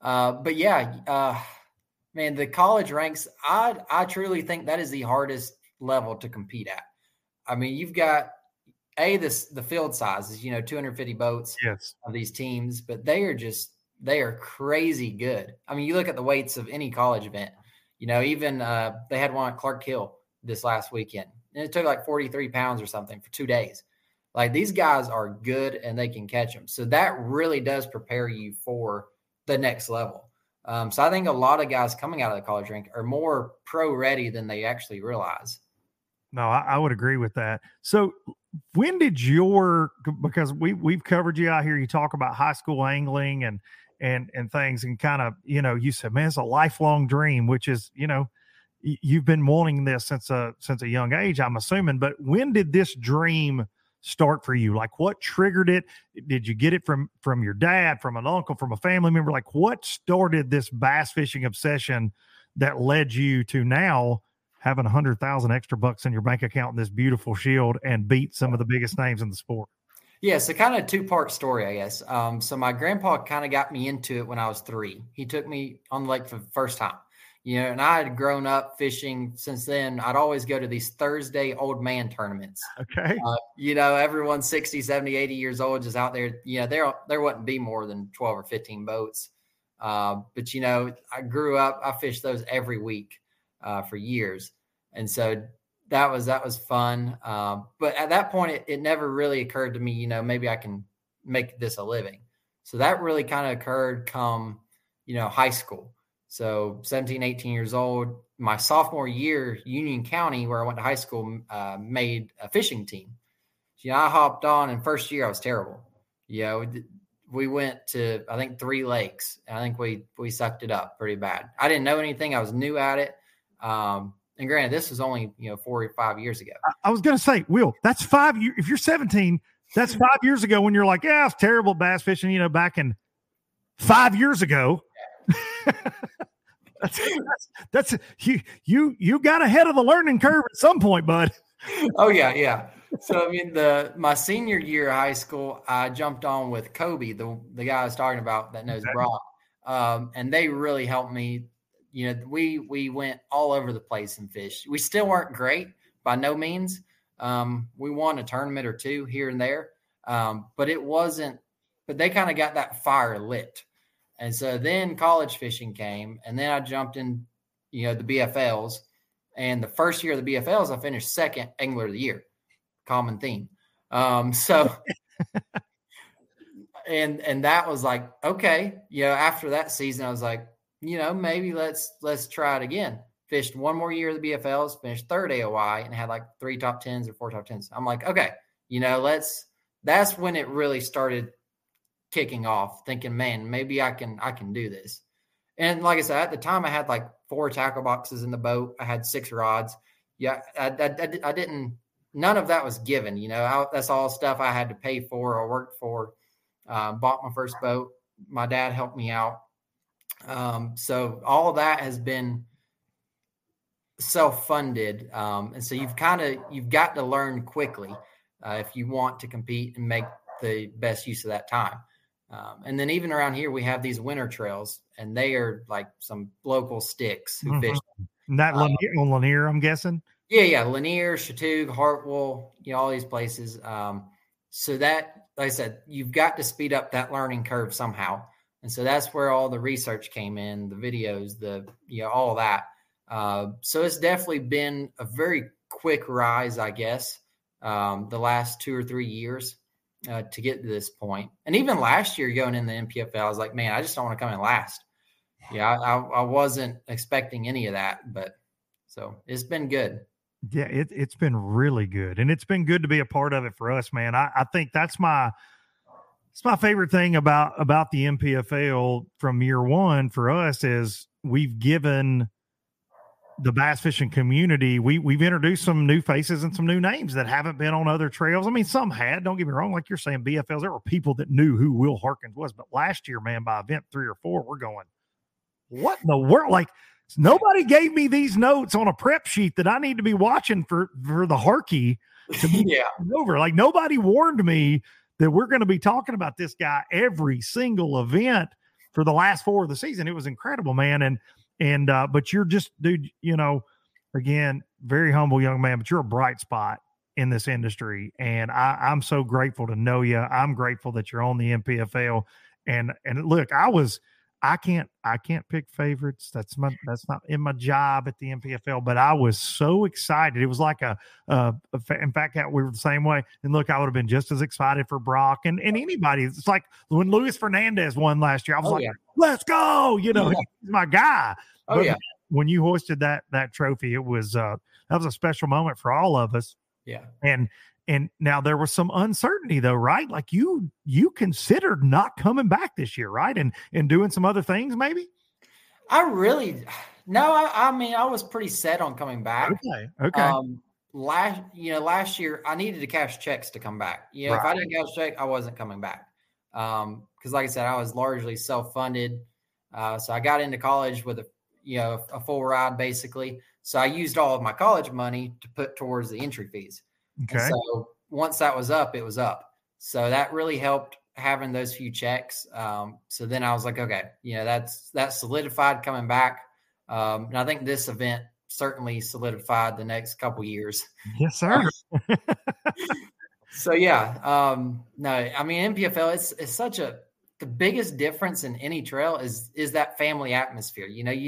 But yeah, man, the college ranks, I truly think that is the hardest level to compete at. I mean, you've got the field size is 250 boats Yes. of these teams, but they are crazy good. I mean, you look at the weights of any college event. Even they had one at Clark Hill this last weekend, and it took like 43 pounds or something for 2 days. Like, these guys are good and they can catch them. So that really does prepare you for the next level. So I think a lot of guys coming out of the college rank are more pro ready than they actually realize. No, I would agree with that. So when did because we've covered you out here, you talk about high school angling and things, and kind of, you said, man, it's a lifelong dream, which is, you've been wanting this since a young age, I'm assuming. But when did this dream start for you? Like, what triggered it? Did you get it from your dad, from an uncle, from a family member? Like, what started this bass fishing obsession that led you to now having 100,000 extra bucks in your bank account in this beautiful Shield and beat some of the biggest names in the sport? Yeah, so kind of a two-part story, I guess. So my grandpa kind of got me into it when I was 3. He took me on the lake for the first time. And I had grown up fishing since then. I'd always go to these Thursday old man tournaments. Okay. Everyone 60, 70, 80 years old is out there. There wouldn't be more than 12 or 15 boats. But, I grew up, I fished those every week for years. And so that was fun. But at that point, it never really occurred to me, maybe I can make this a living. So that really kind of occurred come, high school. So 17, 18 years old, my sophomore year, Union County, where I went to high school, made a fishing team. I hopped on, and first year I was terrible. We went to, I think, 3 lakes. I think we sucked it up pretty bad. I didn't know anything. I was new at it. And granted, this was only, 4 or 5 years ago. I was going to say, Will, that's 5 years. If you're 17, that's 5 years ago when you're like, yeah, it's terrible bass fishing, back in 5 years ago. That's you got ahead of the learning curve at some point, bud. Oh yeah. So I mean, my senior year of high school, I jumped on with Kobe, the guy I was talking about that knows Brock, and they really helped me. We went all over the place and fished. We still weren't great by no means. We won a tournament or 2 here and there, but it wasn't. But they kind of got that fire lit. And so then college fishing came, and then I jumped in, the BFLs. And the first year of the BFLs, I finished second angler of the year. Common theme. And that was like, okay, after that season, I was like, maybe let's try it again. Fished 1 more year of the BFLs, finished 3rd AOY, and had like 3 top 10s or 4 top 10s. I'm like, okay, that's when it really started kicking off, thinking, man, maybe I can do this. And like I said, at the time I had like 4 tackle boxes in the boat. I had 6 rods. Yeah. I didn't, none of that was given, that's all stuff I had to pay for or work for. Bought my first boat. My dad helped me out. So all of that has been self-funded. And so you've got to learn quickly if you want to compete and make the best use of that time. And then even around here, we have these winter trails, and they are like some local sticks who fish. Not on Lanier, I'm guessing. Yeah. Lanier, Chattooga, Hartwell, all these places. So that, like I said, you've got to speed up that learning curve somehow. And so that's where all the research came in, the videos, all that. So it's definitely been a very quick rise, I guess, the last 2 or 3 years. To get to this point. And even last year going in the NPFL, I was like, man, I just don't want to come in last. I wasn't expecting any of that, but so it's been good. Yeah, it's been really good. And it's been good to be a part of it for us, man. I think it's my favorite thing about the NPFL from year one for us is we've given the bass fishing community, we've introduced some new faces and some new names that haven't been on other trails. I mean, some had, don't get me wrong, like you're saying, BFLs, there were people that knew who Will Harkins was, but last year, man, by event 3 or 4, we're going, what in the world? Like, nobody gave me these notes on a prep sheet that I need to be watching for the Harkey to be over. Like, nobody warned me that we're going to be talking about this guy every single event. for the last 4 of the season. It was incredible, man. But you're just, dude, again, very humble young man, but you're a bright spot in this industry. And I'm so grateful to know you. I'm grateful that you're on the NPFL. And look, I can't pick favorites. That's not in my job at the NPFL, but I was so excited. It was like in fact, we were the same way. And look, I would have been just as excited for Brock and anybody. It's like when Luis Fernandez won last year, I was let's go, he's my guy. But when you hoisted that trophy, it was, that was a special moment for all of us. Yeah. And now there was some uncertainty though, right? Like you considered not coming back this year, right? And doing some other things maybe? I was pretty set on coming back. Okay. Last year I needed to cash checks to come back. If I didn't cash check, I wasn't coming back. Cause like I said, I was largely self-funded. So I got into college with a full ride basically. So I used all of my college money to put towards the entry fees. Okay. And so once that was up, it was up. So that really helped having those few checks. So then I was like, okay, that's solidified coming back. And I think this event certainly solidified the next couple years. Yes, sir. So yeah, no, I mean, NPFL, it's such the biggest difference in any trail is that family atmosphere.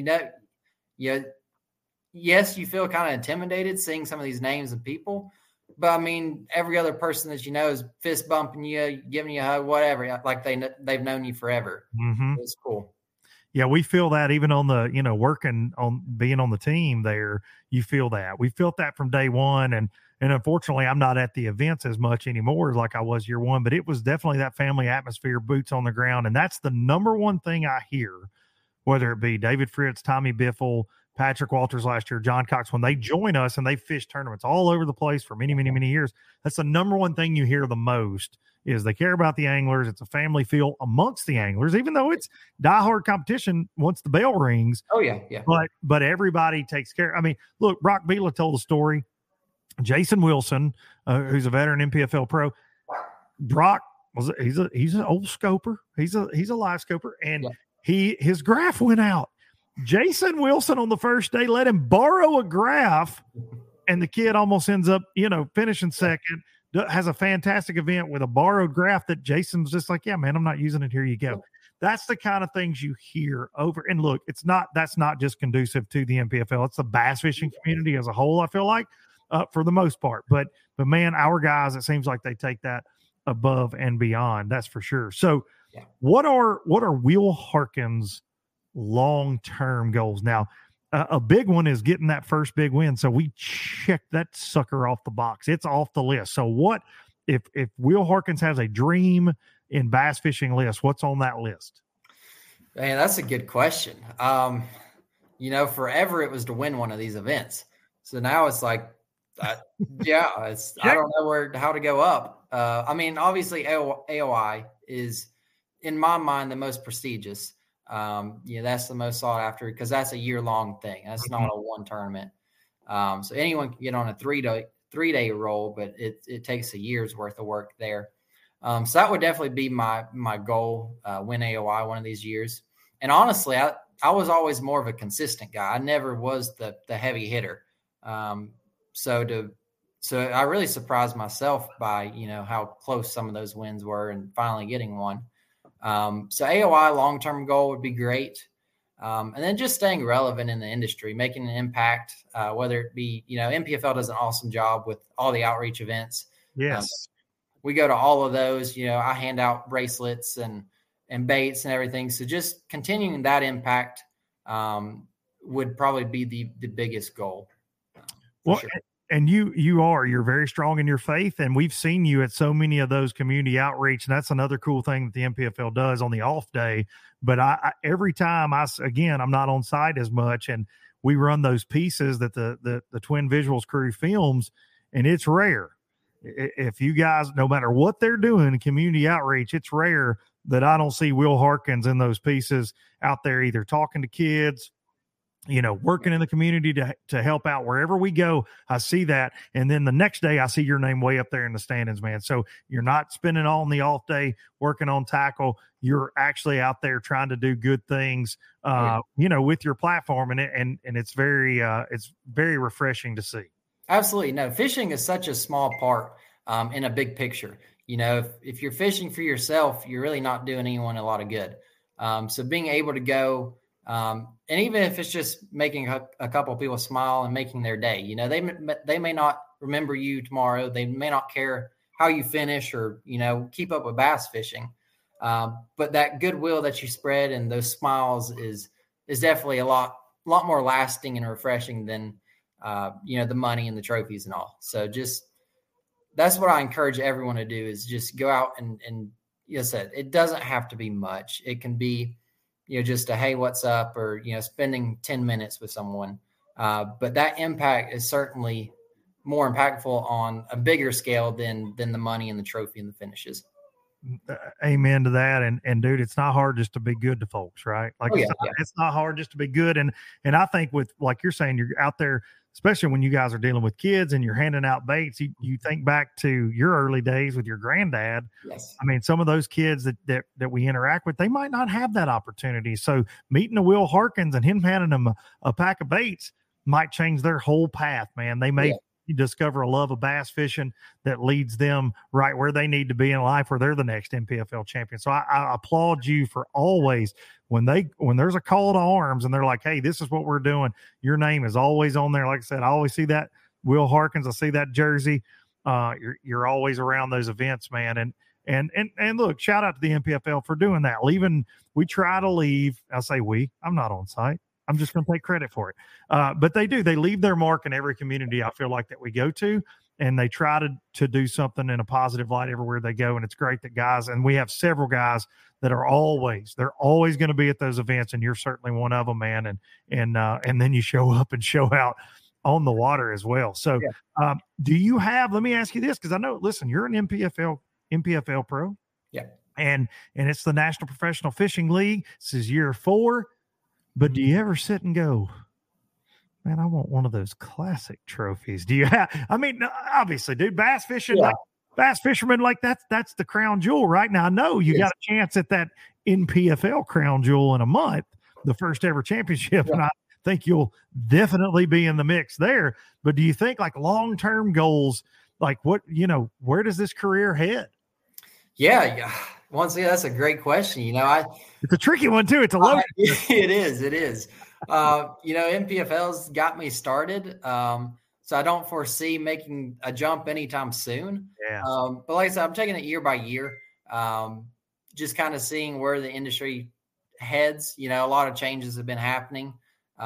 Yes, you feel kind of intimidated seeing some of these names and people, but I mean, every other person that is fist bumping you, giving you a hug, whatever, like they've known you forever. Mm-hmm. It's cool. Yeah, we feel that even on the, working on being on the team there, you feel that. We felt that from day one. And unfortunately, I'm not at the events as much anymore like I was year one, but it was definitely that family atmosphere, boots on the ground. And that's the number one thing I hear, whether it be David Fritz, Tommy Biffle, Patrick Walters last year, John Cox, when they join us and they fish tournaments all over the place for many, many, many years, that's the number one thing you hear the most is they care about the anglers. It's a family feel amongst the anglers, even though it's diehard competition once the bell rings. Oh, yeah. But everybody takes care. I mean, look, Brock Vila told a story. Jason Wilson, who's a veteran NPFL pro, Brock he's an old scoper. He's a live scoper, and his graph went out. Jason Wilson on the first day let him borrow a graph, and the kid almost ends up, finishing second. Has a fantastic event with a borrowed graph that Jason's just like, yeah, man, I'm not using it. Here you go. That's the kind of things you hear over. And look, that's not just conducive to the NPFL. It's the bass fishing community as a whole, I feel like, for the most part. But man, our guys, it seems like they take that above and beyond. That's for sure. So what are Will Harkins' long-term goals? Now, a big one is getting that first big win. So we checked that sucker off the box. It's off the list. So what if Will Harkins has a dream in bass fishing list, what's on that list? Man, that's a good question. Forever it was to win one of these events. So now it's like, I don't know how to go up. Obviously AOI is in my mind the most prestigious. That's the most sought after because that's a year-long thing. That's not a one tournament. So anyone can get on a three-day roll, but it takes a year's worth of work there. So that would definitely be my goal, win AOI one of these years. And honestly, I was always more of a consistent guy. I never was the heavy hitter. So I really surprised myself by, how close some of those wins were and finally getting one. So AOI long-term goal would be great. And then just staying relevant in the industry, making an impact, whether it be, NPFL does an awesome job with all the outreach events. Yes. We go to all of those, I hand out bracelets and baits and everything. So just continuing that impact, would probably be the biggest goal. Well, sure. And you're very strong in your faith, and we've seen you at so many of those community outreach, and that's another cool thing that the NPFL does on the off day. But I every time I'm not on site as much, and we run those pieces that the Twin Visuals crew films, and it's rare. If you guys, no matter what they're doing in community outreach, it's rare that I don't see Will Harkins in those pieces out there either talking to kids, working in the community to help out wherever we go. I see that. And then the next day I see your name way up there in the standings, man. So you're not spending all in the off day working on tackle. You're actually out there trying to do good things, with your platform. And it's very refreshing to see. Absolutely. No, fishing is such a small part in a big picture. If you're fishing for yourself, you're really not doing anyone a lot of good. So being able to go, and even if it's just making a couple of people smile and making their day, they may not remember you tomorrow. They may not care how you finish or, keep up with bass fishing. But that goodwill that you spread and those smiles is definitely a lot more lasting and refreshing than, the money and the trophies and all. So that's what I encourage everyone to do, is just go out and you said, it doesn't have to be much. It can be, just a, hey, what's up? Or, spending 10 minutes with someone. But that impact is certainly more impactful on a bigger scale than the money and the trophy and the finishes. Amen to that. And dude, it's not hard just to be good to folks, right? It's not hard just to be good. And I think with, like you're saying, you're out there, especially when you guys are dealing with kids and you're handing out baits, you think back to your early days with your granddad. Yes. I mean, some of those kids that we interact with, they might not have that opportunity. So meeting a Will Harkins and him handing them a pack of baits might change their whole path, man. They may discover a love of bass fishing that leads them right where they need to be in life, where they're the next NPFL champion. So I applaud you for always, when there's a call to arms and they're like, hey, this is what we're doing, your name is always on there. Like I said, I always see that Will Harkins, I see that jersey. You're always around those events, man. And look, shout out to the NPFL for doing that. We try to leave. I say I'm not on site. I'm just going to take credit for it. But they leave their mark in every community I feel like that we go to, and they try to do something in a positive light everywhere they go. And it's great that guys, and we have several guys that are always going to be at those events. And you're certainly one of them, man. And then you show up and show out on the water as well. So do you have, let me ask you this, because I know, listen, you're an NPFL pro. Yeah. And it's the National Professional Fishing League. This is year 4. But do you ever sit and go, man, I want one of those classic trophies? Do you have, I mean, obviously, dude, bass fishing, bass fishermen, like that's the crown jewel right now. I know you got a chance at that NPFL crown jewel in a month, the first ever championship. And I think you'll definitely be in the mix there. But do you think like long-term goals, like where does this career head? Yeah. Once again, that's a great question. It's a tricky one too. It's a low. It is. NPFL's got me started. So I don't foresee making a jump anytime soon. Yeah. But like I said, I'm taking it year by year. Just kind of seeing where the industry heads. A lot of changes have been happening.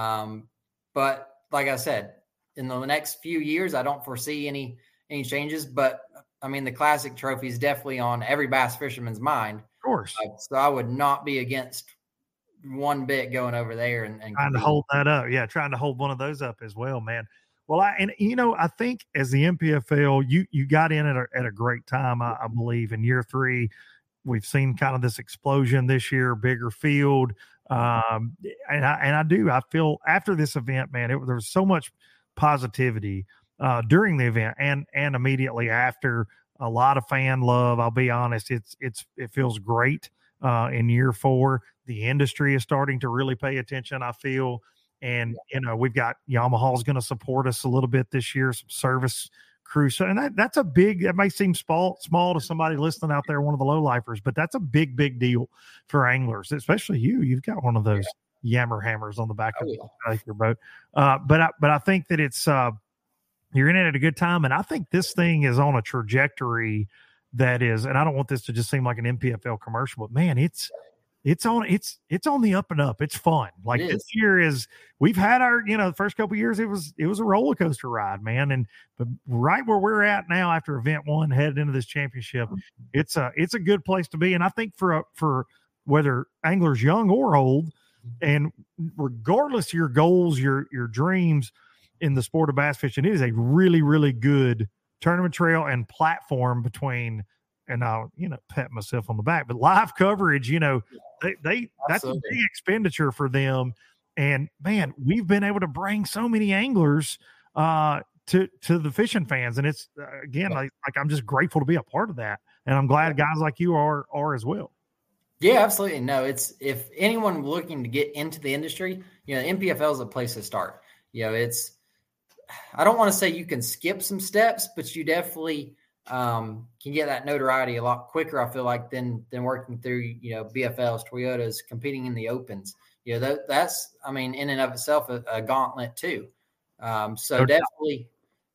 But like I said, in the next few years, I don't foresee any changes. But I mean, the classic trophy is definitely on every bass fisherman's mind. Of course. So I would not be against one bit going over there and trying to hold that up. Yeah, trying to hold one of those up as well, man. Well, I think as the NPFL, you got in at a great time. I believe in year 3, we've seen kind of this explosion this year, bigger field. And I feel after this event, man, there was so much positivity during the event and immediately after. A lot of fan love. I'll be honest. It feels great in year 4. The industry is starting to really pay attention, I feel. And, we've got Yamaha's going to support us a little bit this year, some service crew. So, and that may seem small to somebody listening out there, one of the low lifers, but that's a big, big deal for anglers, especially you. You've got one of those Yammer hammers on the back of your boat. But I think that it's, you're in it at a good time. And I think this thing is on a trajectory that is, and I don't want this to just seem like an NPFL commercial, but man, it's on the up and up. It's fun. Like this year we've had our, the first couple of years, it was a roller coaster ride, man. But right where we're at now after event 1, headed into this championship, it's a good place to be. And I think for whether anglers young or old, and regardless of your goals, your dreams, in the sport of bass fishing, it is a really, really good tournament trail and platform between, and I'll, pat myself on the back, but live coverage, that's a big expenditure for them. And man, we've been able to bring so many anglers to the fishing fans. And it's again, like I'm just grateful to be a part of that. And I'm glad guys like you are as well. Yeah, absolutely. No, it's if anyone looking to get into the industry, NPFL is a place to start. I don't want to say you can skip some steps, but you definitely can get that notoriety a lot quicker, I feel like, than working through, BFLs, Toyotas, competing in the opens. That's, in and of itself, a gauntlet too. Definitely,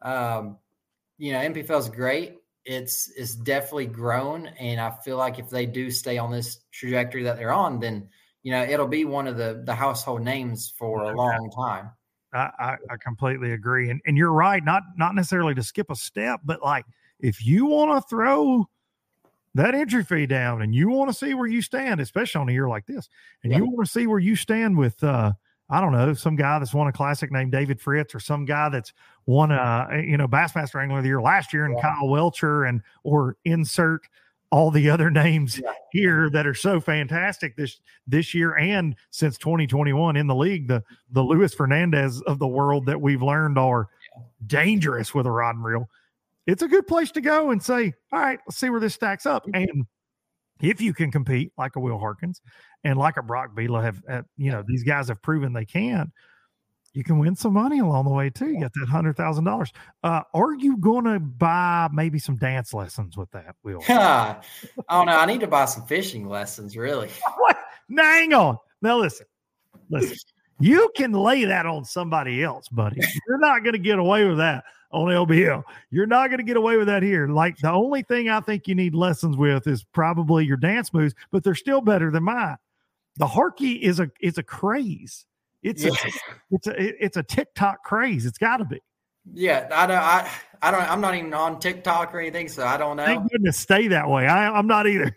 NPFL is great. It's definitely grown. And I feel like if they do stay on this trajectory that they're on, then, it'll be one of the household names for a long time. I completely agree. And you're right. Not necessarily to skip a step, but like, if you want to throw that entry fee down and you want to see where you stand, especially on a year like this, and you want to see where you stand with, I don't know, some guy that's won a classic named David Fritz, or some guy that's won Bassmaster Angler of the Year last year, and Kyle Welcher, or insert all the other names here that are so fantastic this year and since 2021 in the league, the Luis Fernandez of the world that we've learned are dangerous with a rod and reel. It's a good place to go and say, all right, let's see where this stacks up. And if you can compete like a Will Harkins and like a Brock Biela have these guys have proven they can, you can win some money along the way too. You got that $100,000. Are you going to buy maybe some dance lessons with that, Will? I don't know. I need to buy some fishing lessons, really. What? Now, hang on. Now, listen. You can lay that on somebody else, buddy. You're not going to get away with that on LBL. You're not going to get away with that here. Like, the only thing I think you need lessons with is probably your dance moves, but they're still better than mine. The Harkey is a craze. It's a TikTok craze. It's got to be. Yeah, I'm not even on TikTok or anything, so I don't know. Thank goodness, stay that way. I'm not either.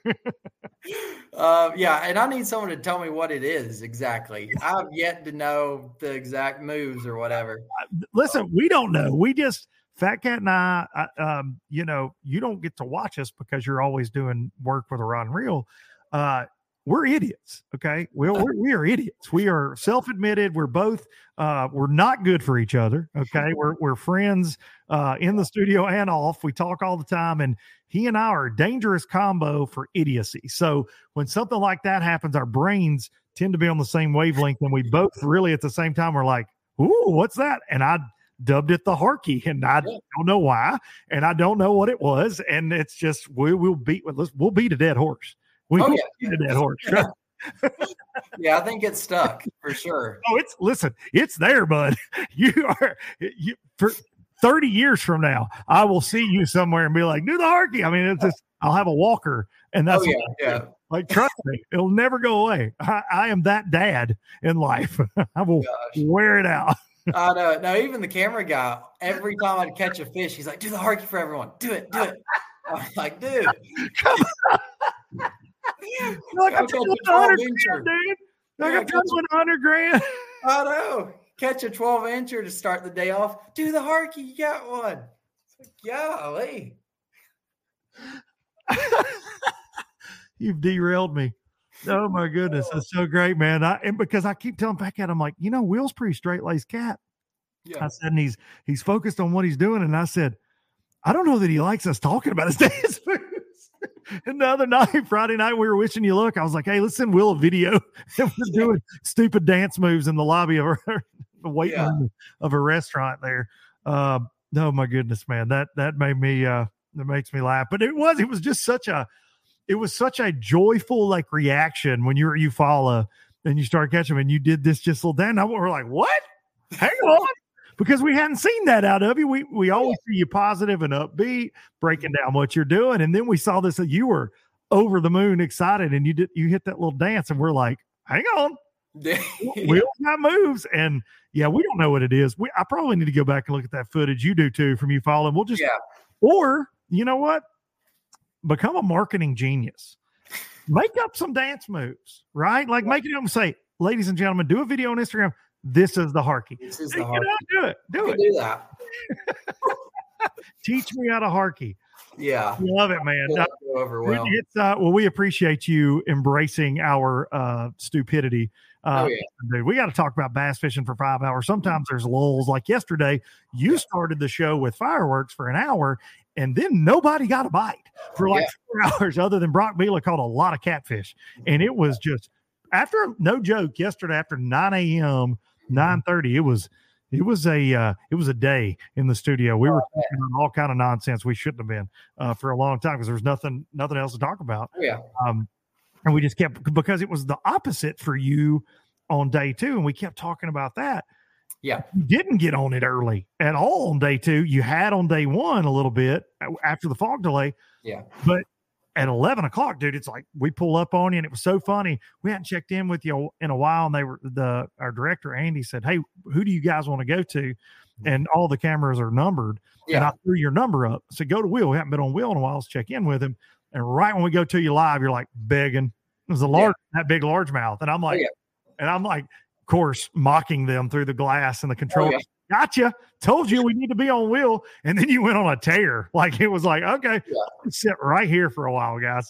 And I need someone to tell me what it is exactly. I've yet to know the exact moves or whatever. Listen, we don't know. We just, Fat Cat and I, you don't get to watch us because you're always doing work with a rod and reel. We're idiots. Okay. We are idiots. We are self-admitted. We're both, we're not good for each other. Okay. We're friends, in the studio and off. We talk all the time, and he and I are a dangerous combo for idiocy. So when something like that happens, our brains tend to be on the same wavelength, and we both really at the same time we're like, ooh, what's that? And I dubbed it the Harkey, and I don't know why, and I don't know what it was. And it's just, we'll beat a dead horse. We beat a dead horse. Yeah, I think it's stuck for sure. Oh, it's there, bud. You for 30 years from now, I will see you somewhere and be like, do the Harkey. I mean, it's just, I'll have a walker, and that's like, trust me, it'll never go away. I am that dad in life. I will wear it out. I know. No, even the camera guy, every time I'd catch a fish, he's like, do the Harkey for everyone. Do it. I'm like, dude. Come on. Like, I'm trying to win $100,000, dude. Like, I'm trying to win $100,000. I know. Catch a 12-incher to start the day off. Do the Harkey. You got one. It's like, golly. You've derailed me. Oh, my goodness. That's so great, man. And because I keep telling back at him, like, Will's pretty straight-laced cat. Yeah. I said, and he's focused on what he's doing. And I said, I don't know that he likes us talking about his dance moves. And the other night, Friday night, we were wishing you luck. I was like, hey, let's send Will a video. And we're doing stupid dance moves in the lobby of the waiting room of a restaurant there. Oh my goodness, man. That made me that makes me laugh. But it was just such a joyful like reaction when you follow and you start catching them, and you did this just a little down. We're like, what? Hang on. Because we hadn't seen that out of you. We always see you positive and upbeat, breaking down what you're doing. And then we saw this, that you were over the moon excited, and you hit that little dance, and we're like, hang on. Will's got moves. And we don't know what it is. I probably need to go back and look at that footage. You do too, from you following. We'll just, or you know what? Become a marketing genius. Make up some dance moves, right? Like making them say, ladies and gentlemen, do a video on Instagram. This is the Harkey. This is the Harkey. Do it. Do that. Teach me how to Harkey. Yeah. Love it, man. Over well. We appreciate you embracing our stupidity Dude, we got to talk about bass fishing for 5 hours. Sometimes there's lulls. Like yesterday, you started the show with fireworks for an hour, and then nobody got a bite for like 4 hours other than Brock Beela caught a lot of catfish. And it was just, after, no joke, yesterday after 9 a.m., 9:30, it was a day in the studio. We were talking about all kind of nonsense we shouldn't have been for a long time because there was nothing else to talk about. And we just kept, because it was the opposite for you on day 2, and we kept talking about that. Yeah. You didn't get on it early at all on day 2. You had on day 1 a little bit after the fog delay. Yeah. But at 11 o'clock, dude, it's like we pull up on you, and it was so funny. We hadn't checked in with you in a while, and our director, Andy, said, "Hey, who do you guys want to go to?" And all the cameras are numbered. Yeah. And I threw your number up. So go to Will. We haven't been on Will in a while. Let's check in with him. And right when we go to you live, you're like begging. It was that big largemouth. And I'm like, of course, mocking them through the glass and the control. Gotcha. Told you we need to be on Will. And then you went on a tear. Like, it was like, okay, sit right here for a while, guys.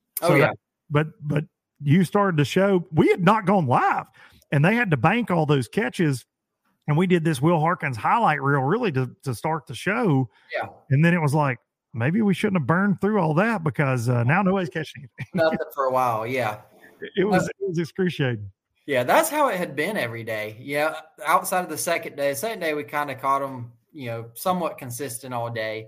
But you started the show. We had not gone live, and they had to bank all those catches. And we did this Will Harkins highlight reel really to start the show. Yeah. And then it was like, maybe we shouldn't have burned through all that because now nobody's catching anything. Nothing for a while. Yeah. It was excruciating. Yeah, that's how it had been every day. Yeah, outside of the second day, we kind of caught them, somewhat consistent all day.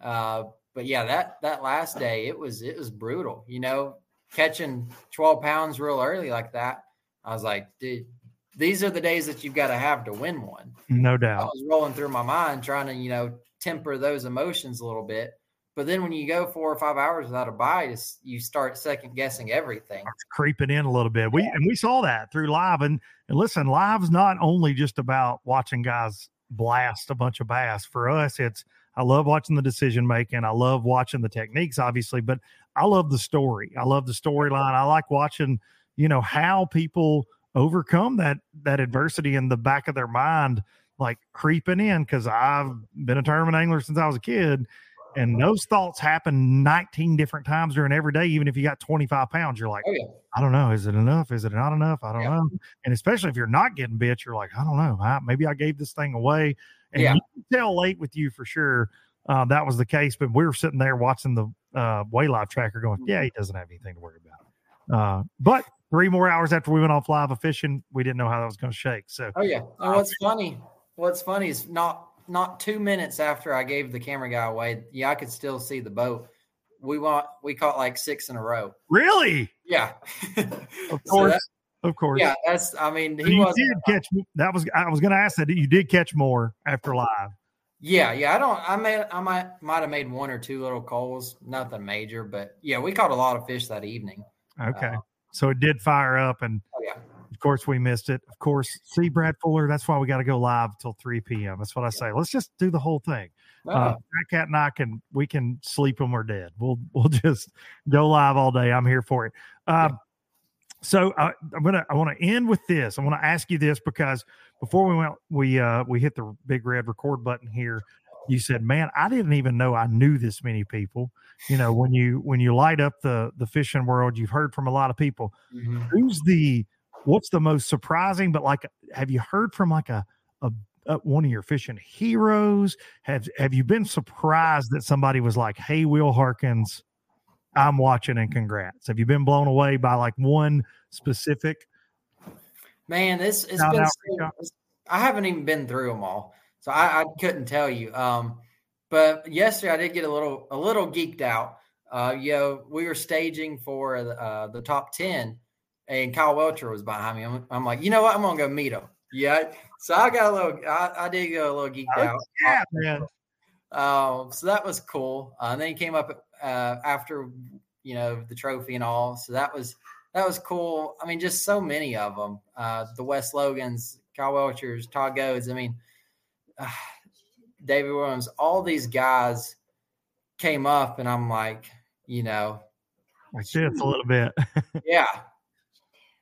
But yeah, that last day, it was brutal. Catching 12 pounds real early like that. I was like, dude, these are the days that you've got to have to win one. No doubt. I was rolling through my mind trying to, temper those emotions a little bit. But then when you go 4 or 5 hours without a bite, you start second guessing everything. It's creeping in a little bit. We saw that through live. And listen, live's not only just about watching guys blast a bunch of bass. For us, I love watching the decision making. I love watching the techniques, obviously, but I love the story. I love the storyline. I like watching, how people overcome that adversity in the back of their mind, like creeping in. Cause I've been a tournament angler since I was a kid. And those thoughts happen 19 different times during every day. Even if you got 25 pounds, you're like, I don't know. Is it enough? Is it not enough? I don't know. And especially if you're not getting bit, you're like, I don't know. Maybe I gave this thing away. And you can tell late with you for sure. That was the case. But we were sitting there watching the Way Live tracker going, he doesn't have anything to worry about. But 3 more hours after we went off live of fishing, we didn't know how that was going to shake. So, and what's funny is not 2 minutes after I gave the camera guy away, I could still see the boat. We caught like 6 in a row. Really? Yeah. Of course. Of course. Yeah, I was going to ask that you did catch more after live. Yeah. I might have made 1 or 2 little coals, nothing major, but yeah, we caught a lot of fish that evening. Okay. So it did fire up, and of course we missed it. Of course, see, Brad Fuller, that's why we got to go live till 3 p.m. That's what I say. Let's just do the whole thing. Cat and I we can sleep when we're dead. We'll just go live all day. I'm here for it. So I want to end with this. I want to ask you this because before we hit the big red record button here. You said, man, I didn't even know I knew this many people. When you light up the fishing world, you've heard from a lot of people. Mm-hmm. What's the most surprising, but like, have you heard from like a one of your fishing heroes? Have you been surprised that somebody was like, hey, Will Harkins, I'm watching and congrats? Have you been blown away by like one specific? Man, it's been, I haven't even been through them all. So I couldn't tell you. But yesterday I did get a little geeked out. We were staging for the top 10, and Kyle Welcher was behind me. I'm like, you know what? I'm gonna go meet him. Yeah. So I got I did go a little geeked out. Yeah, man. So that was cool. And then he came up after the trophy and all. So that was cool. I mean, just so many of them. The Wes Logans, Kyle Welchers, Todd Goads. I mean. David Williams, all these guys came up, and I'm like, like this a little bit. Yeah.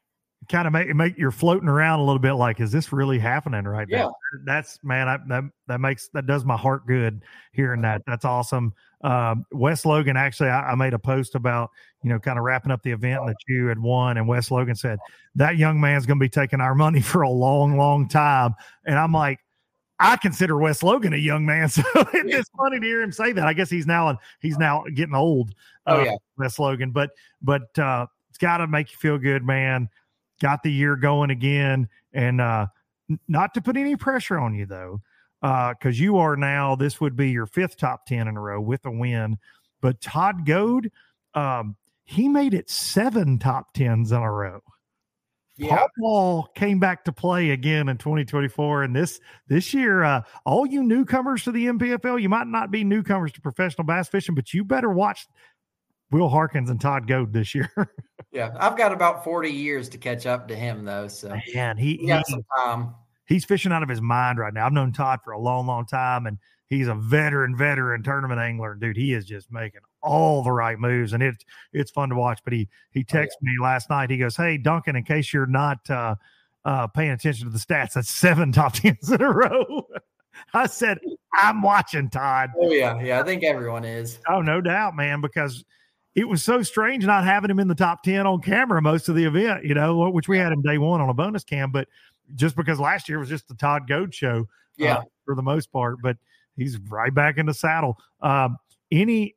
kind of make you're floating around a little bit like, is this really happening right now? That's, man, that does my heart good hearing that. That's awesome. Wes Logan, actually, I made a post about, kind of wrapping up the event that you had won. And Wes Logan said, that young man's going to be taking our money for a long, long time. And I'm like, I consider Wes Logan a young man. So it's funny to hear him say that. I guess he's now getting old. Wes Logan, but it's got to make you feel good, man. Got the year going again. And not to put any pressure on you, though, because you are now, this would be your 5th top 10 in a row with a win. But Todd Goad, he made it 7 top 10s in a row. Yeah. Paul Ball came back to play again in 2024. And this year, all you newcomers to the MPFL, you might not be newcomers to professional bass fishing, but you better watch Will Harkins and Todd Goad this year. Yeah, I've got about 40 years to catch up to him, though. So man, he got some time. He's fishing out of his mind right now. I've known Todd for a long, long time, and he's a veteran tournament angler. Dude, he is just making all the right moves, and it's fun to watch. But he texted me last night. He goes, "Hey, Duncan, in case you're not paying attention to the stats, that's 7 top 10s in a row." I said, "I'm watching, Todd." Oh yeah, I think everyone is. Oh, no doubt, man, because it was so strange not having him in the top 10 on camera most of the event, which we had him day one on a bonus cam, but just because last year was just the Todd Goad show for the most part, but he's right back in the saddle. Any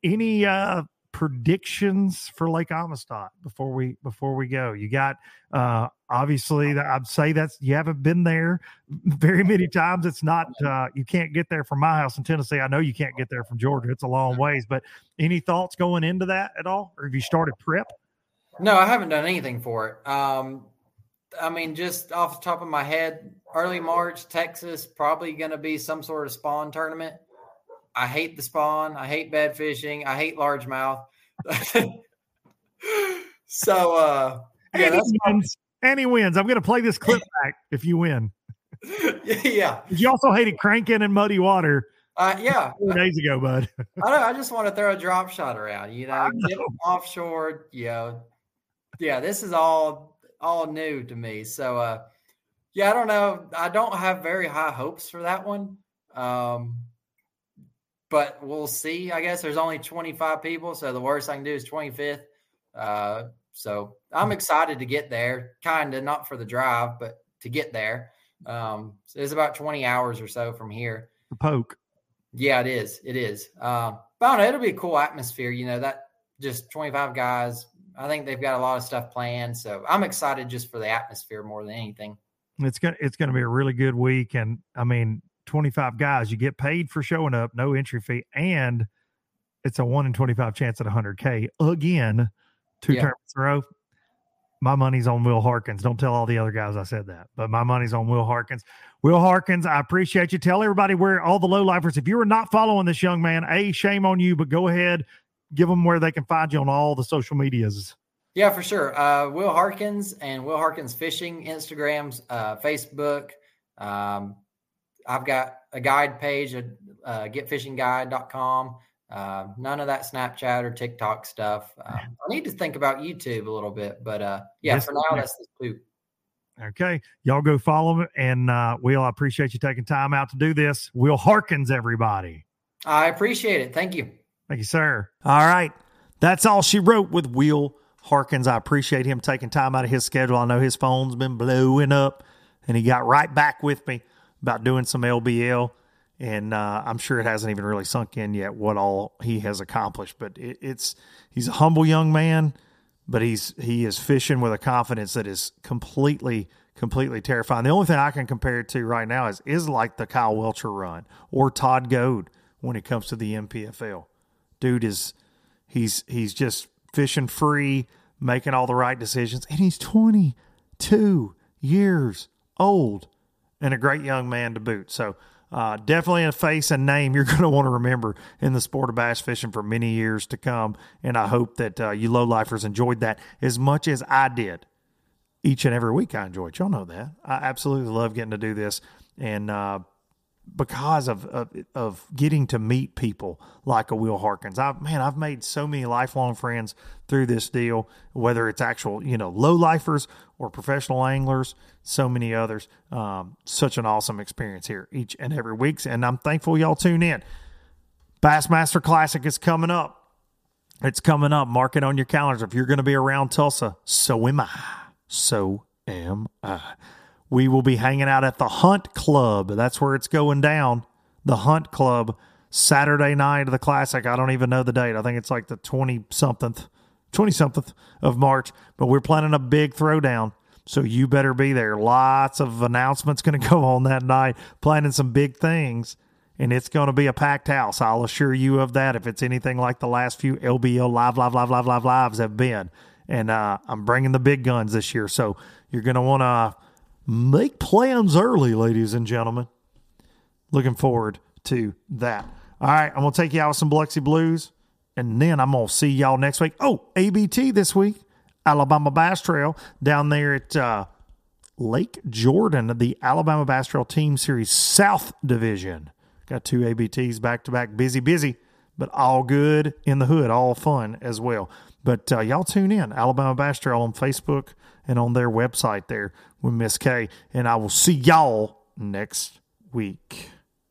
predictions for Lake Amistad before we go? You got, obviously I'd say that's, you haven't been there very many times. It's not, you can't get there from my house in Tennessee. I know you can't get there from Georgia. It's a long ways, but any thoughts going into that at all? Or have you started prep? No, I haven't done anything for it. I mean, just off the top of my head, early March, Texas, probably going to be some sort of spawn tournament. I hate the spawn. I hate bed fishing. I hate largemouth. So, and he wins. I'm going to play this clip back if you win. Yeah. You also hated cranking in muddy water. 4 days ago, bud. I just want to throw a drop shot around, get them offshore. Yeah, this is all new to me. So, I don't know. I don't have very high hopes for that one. But we'll see. I guess there's only 25 people, so the worst I can do is 25th. So I'm excited to get there, kind of not for the drive, but to get there. So it's about 20 hours or so from here. The poke. Yeah, it is. But I don't know, it'll be a cool atmosphere. That just 25 guys. I think they've got a lot of stuff planned. So I'm excited just for the atmosphere more than anything. It's gonna be a really good week. And I mean, 25 guys, you get paid for showing up, no entry fee, and it's a 1 in 25 chance at $100K again, 2 tournaments in a row. My money's on Will Harkins. Don't tell all the other guys I said that, but my money's on Will Harkins. Will Harkins, I appreciate you. Tell everybody where all the lowlifers, if you are not following this young man, shame on you, but go ahead, give them where they can find you on all the social medias. Yeah, for sure. Will Harkins and Will Harkins Fishing, Instagrams, Facebook. I've got a guide page at getfishingguide.com. None of that Snapchat or TikTok stuff. I need to think about YouTube a little bit, but for now, that's the 2. Okay. Y'all go follow him. And Will, I appreciate you taking time out to do this. Will Harkins, everybody. I appreciate it. Thank you. Thank you, sir. All right. That's all she wrote with Will Harkins. I appreciate him taking time out of his schedule. I know his phone's been blowing up, and he got right back with me about doing some LBL. And I'm sure it hasn't even really sunk in yet what all he has accomplished. But he's a humble young man, but he is fishing with a confidence that is completely terrifying. The only thing I can compare it to right now is like the Kyle Welcher run or Todd Goad when it comes to the MPFL. Dude he's just fishing free, making all the right decisions, and he's 22 years old and a great young man to boot. So definitely a face and name you're going to want to remember in the sport of bass fishing for many years to come. And I hope that you lowlifers enjoyed that as much as I did. Each and every week I enjoy it. Y'all know that. I absolutely love getting to do this. And because of getting to meet people like a Will Harkins. I've made so many lifelong friends through this deal, whether it's actual, low lifers or professional anglers, so many others. Such an awesome experience here each and every week. And I'm thankful y'all tune in. Bassmaster Classic is coming up. It's coming up. Mark it on your calendars. If you're going to be around Tulsa, so am I. We will be hanging out at the Hunt Club. That's where it's going down. The Hunt Club, Saturday night of the Classic. I don't even know the date. I think it's like the 20-something of March. But we're planning a big throwdown, so you better be there. Lots of announcements going to go on that night, planning some big things, and it's going to be a packed house. I'll assure you of that if it's anything like the last few LBL lives have been. And I'm bringing the big guns this year, so you're going to want to make plans early, ladies and gentlemen. Looking forward to that. All right, I'm going to take you out with some Biloxi Blues, and then I'm going to see y'all next week. Oh, ABT this week, Alabama Bass Trail down there at Lake Jordan, the Alabama Bass Trail Team Series South Division. Got 2 ABTs back-to-back, busy, but all good in the hood, all fun as well. But y'all tune in, Alabama Bass Trail on Facebook and on their website there with Miss K. And I will see y'all next week.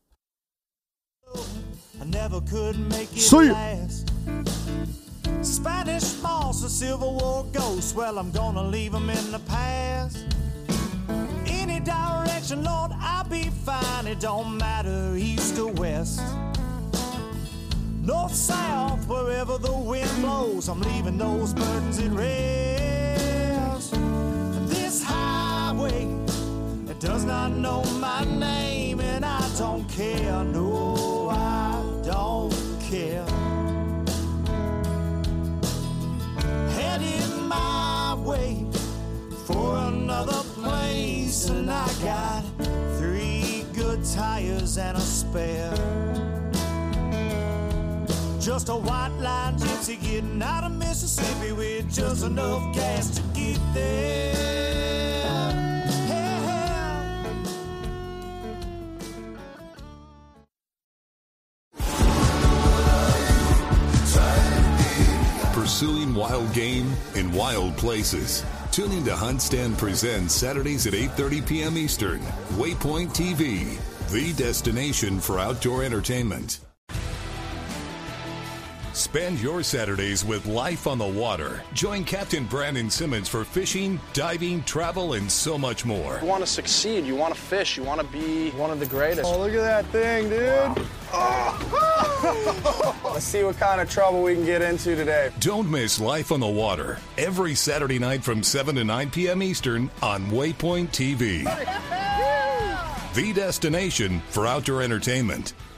I never could make it See ya. last. Spanish moss, a Civil War ghost. Well, I'm gonna leave them in the past. Any direction, Lord, I'll be fine. It don't matter, east or west. North, south, wherever the wind blows, I'm leaving those burdens at rest. This highway, it does not know my name, and I don't care, no, I don't care. Heading my way for another place, and I got 3 good tires and a spare. Just a white line gypsy getting out of Mississippi with just enough gas to get there. Pursuing wild game in wild places. Tune in to Hunt Stand Presents Saturdays at 8:30 p.m. Eastern. Waypoint TV, the destination for outdoor entertainment. Spend your Saturdays with life on the water. Join Captain Brandon Simmons for fishing, diving, travel, and so much more. You want to succeed, you want to fish, you want to be one of the greatest. Oh, look at that thing, dude. Wow. Oh. Let's see what kind of trouble we can get into today. Don't miss Life on the Water every Saturday night from 7 to 9 p.m. Eastern on Waypoint TV. The destination for outdoor entertainment.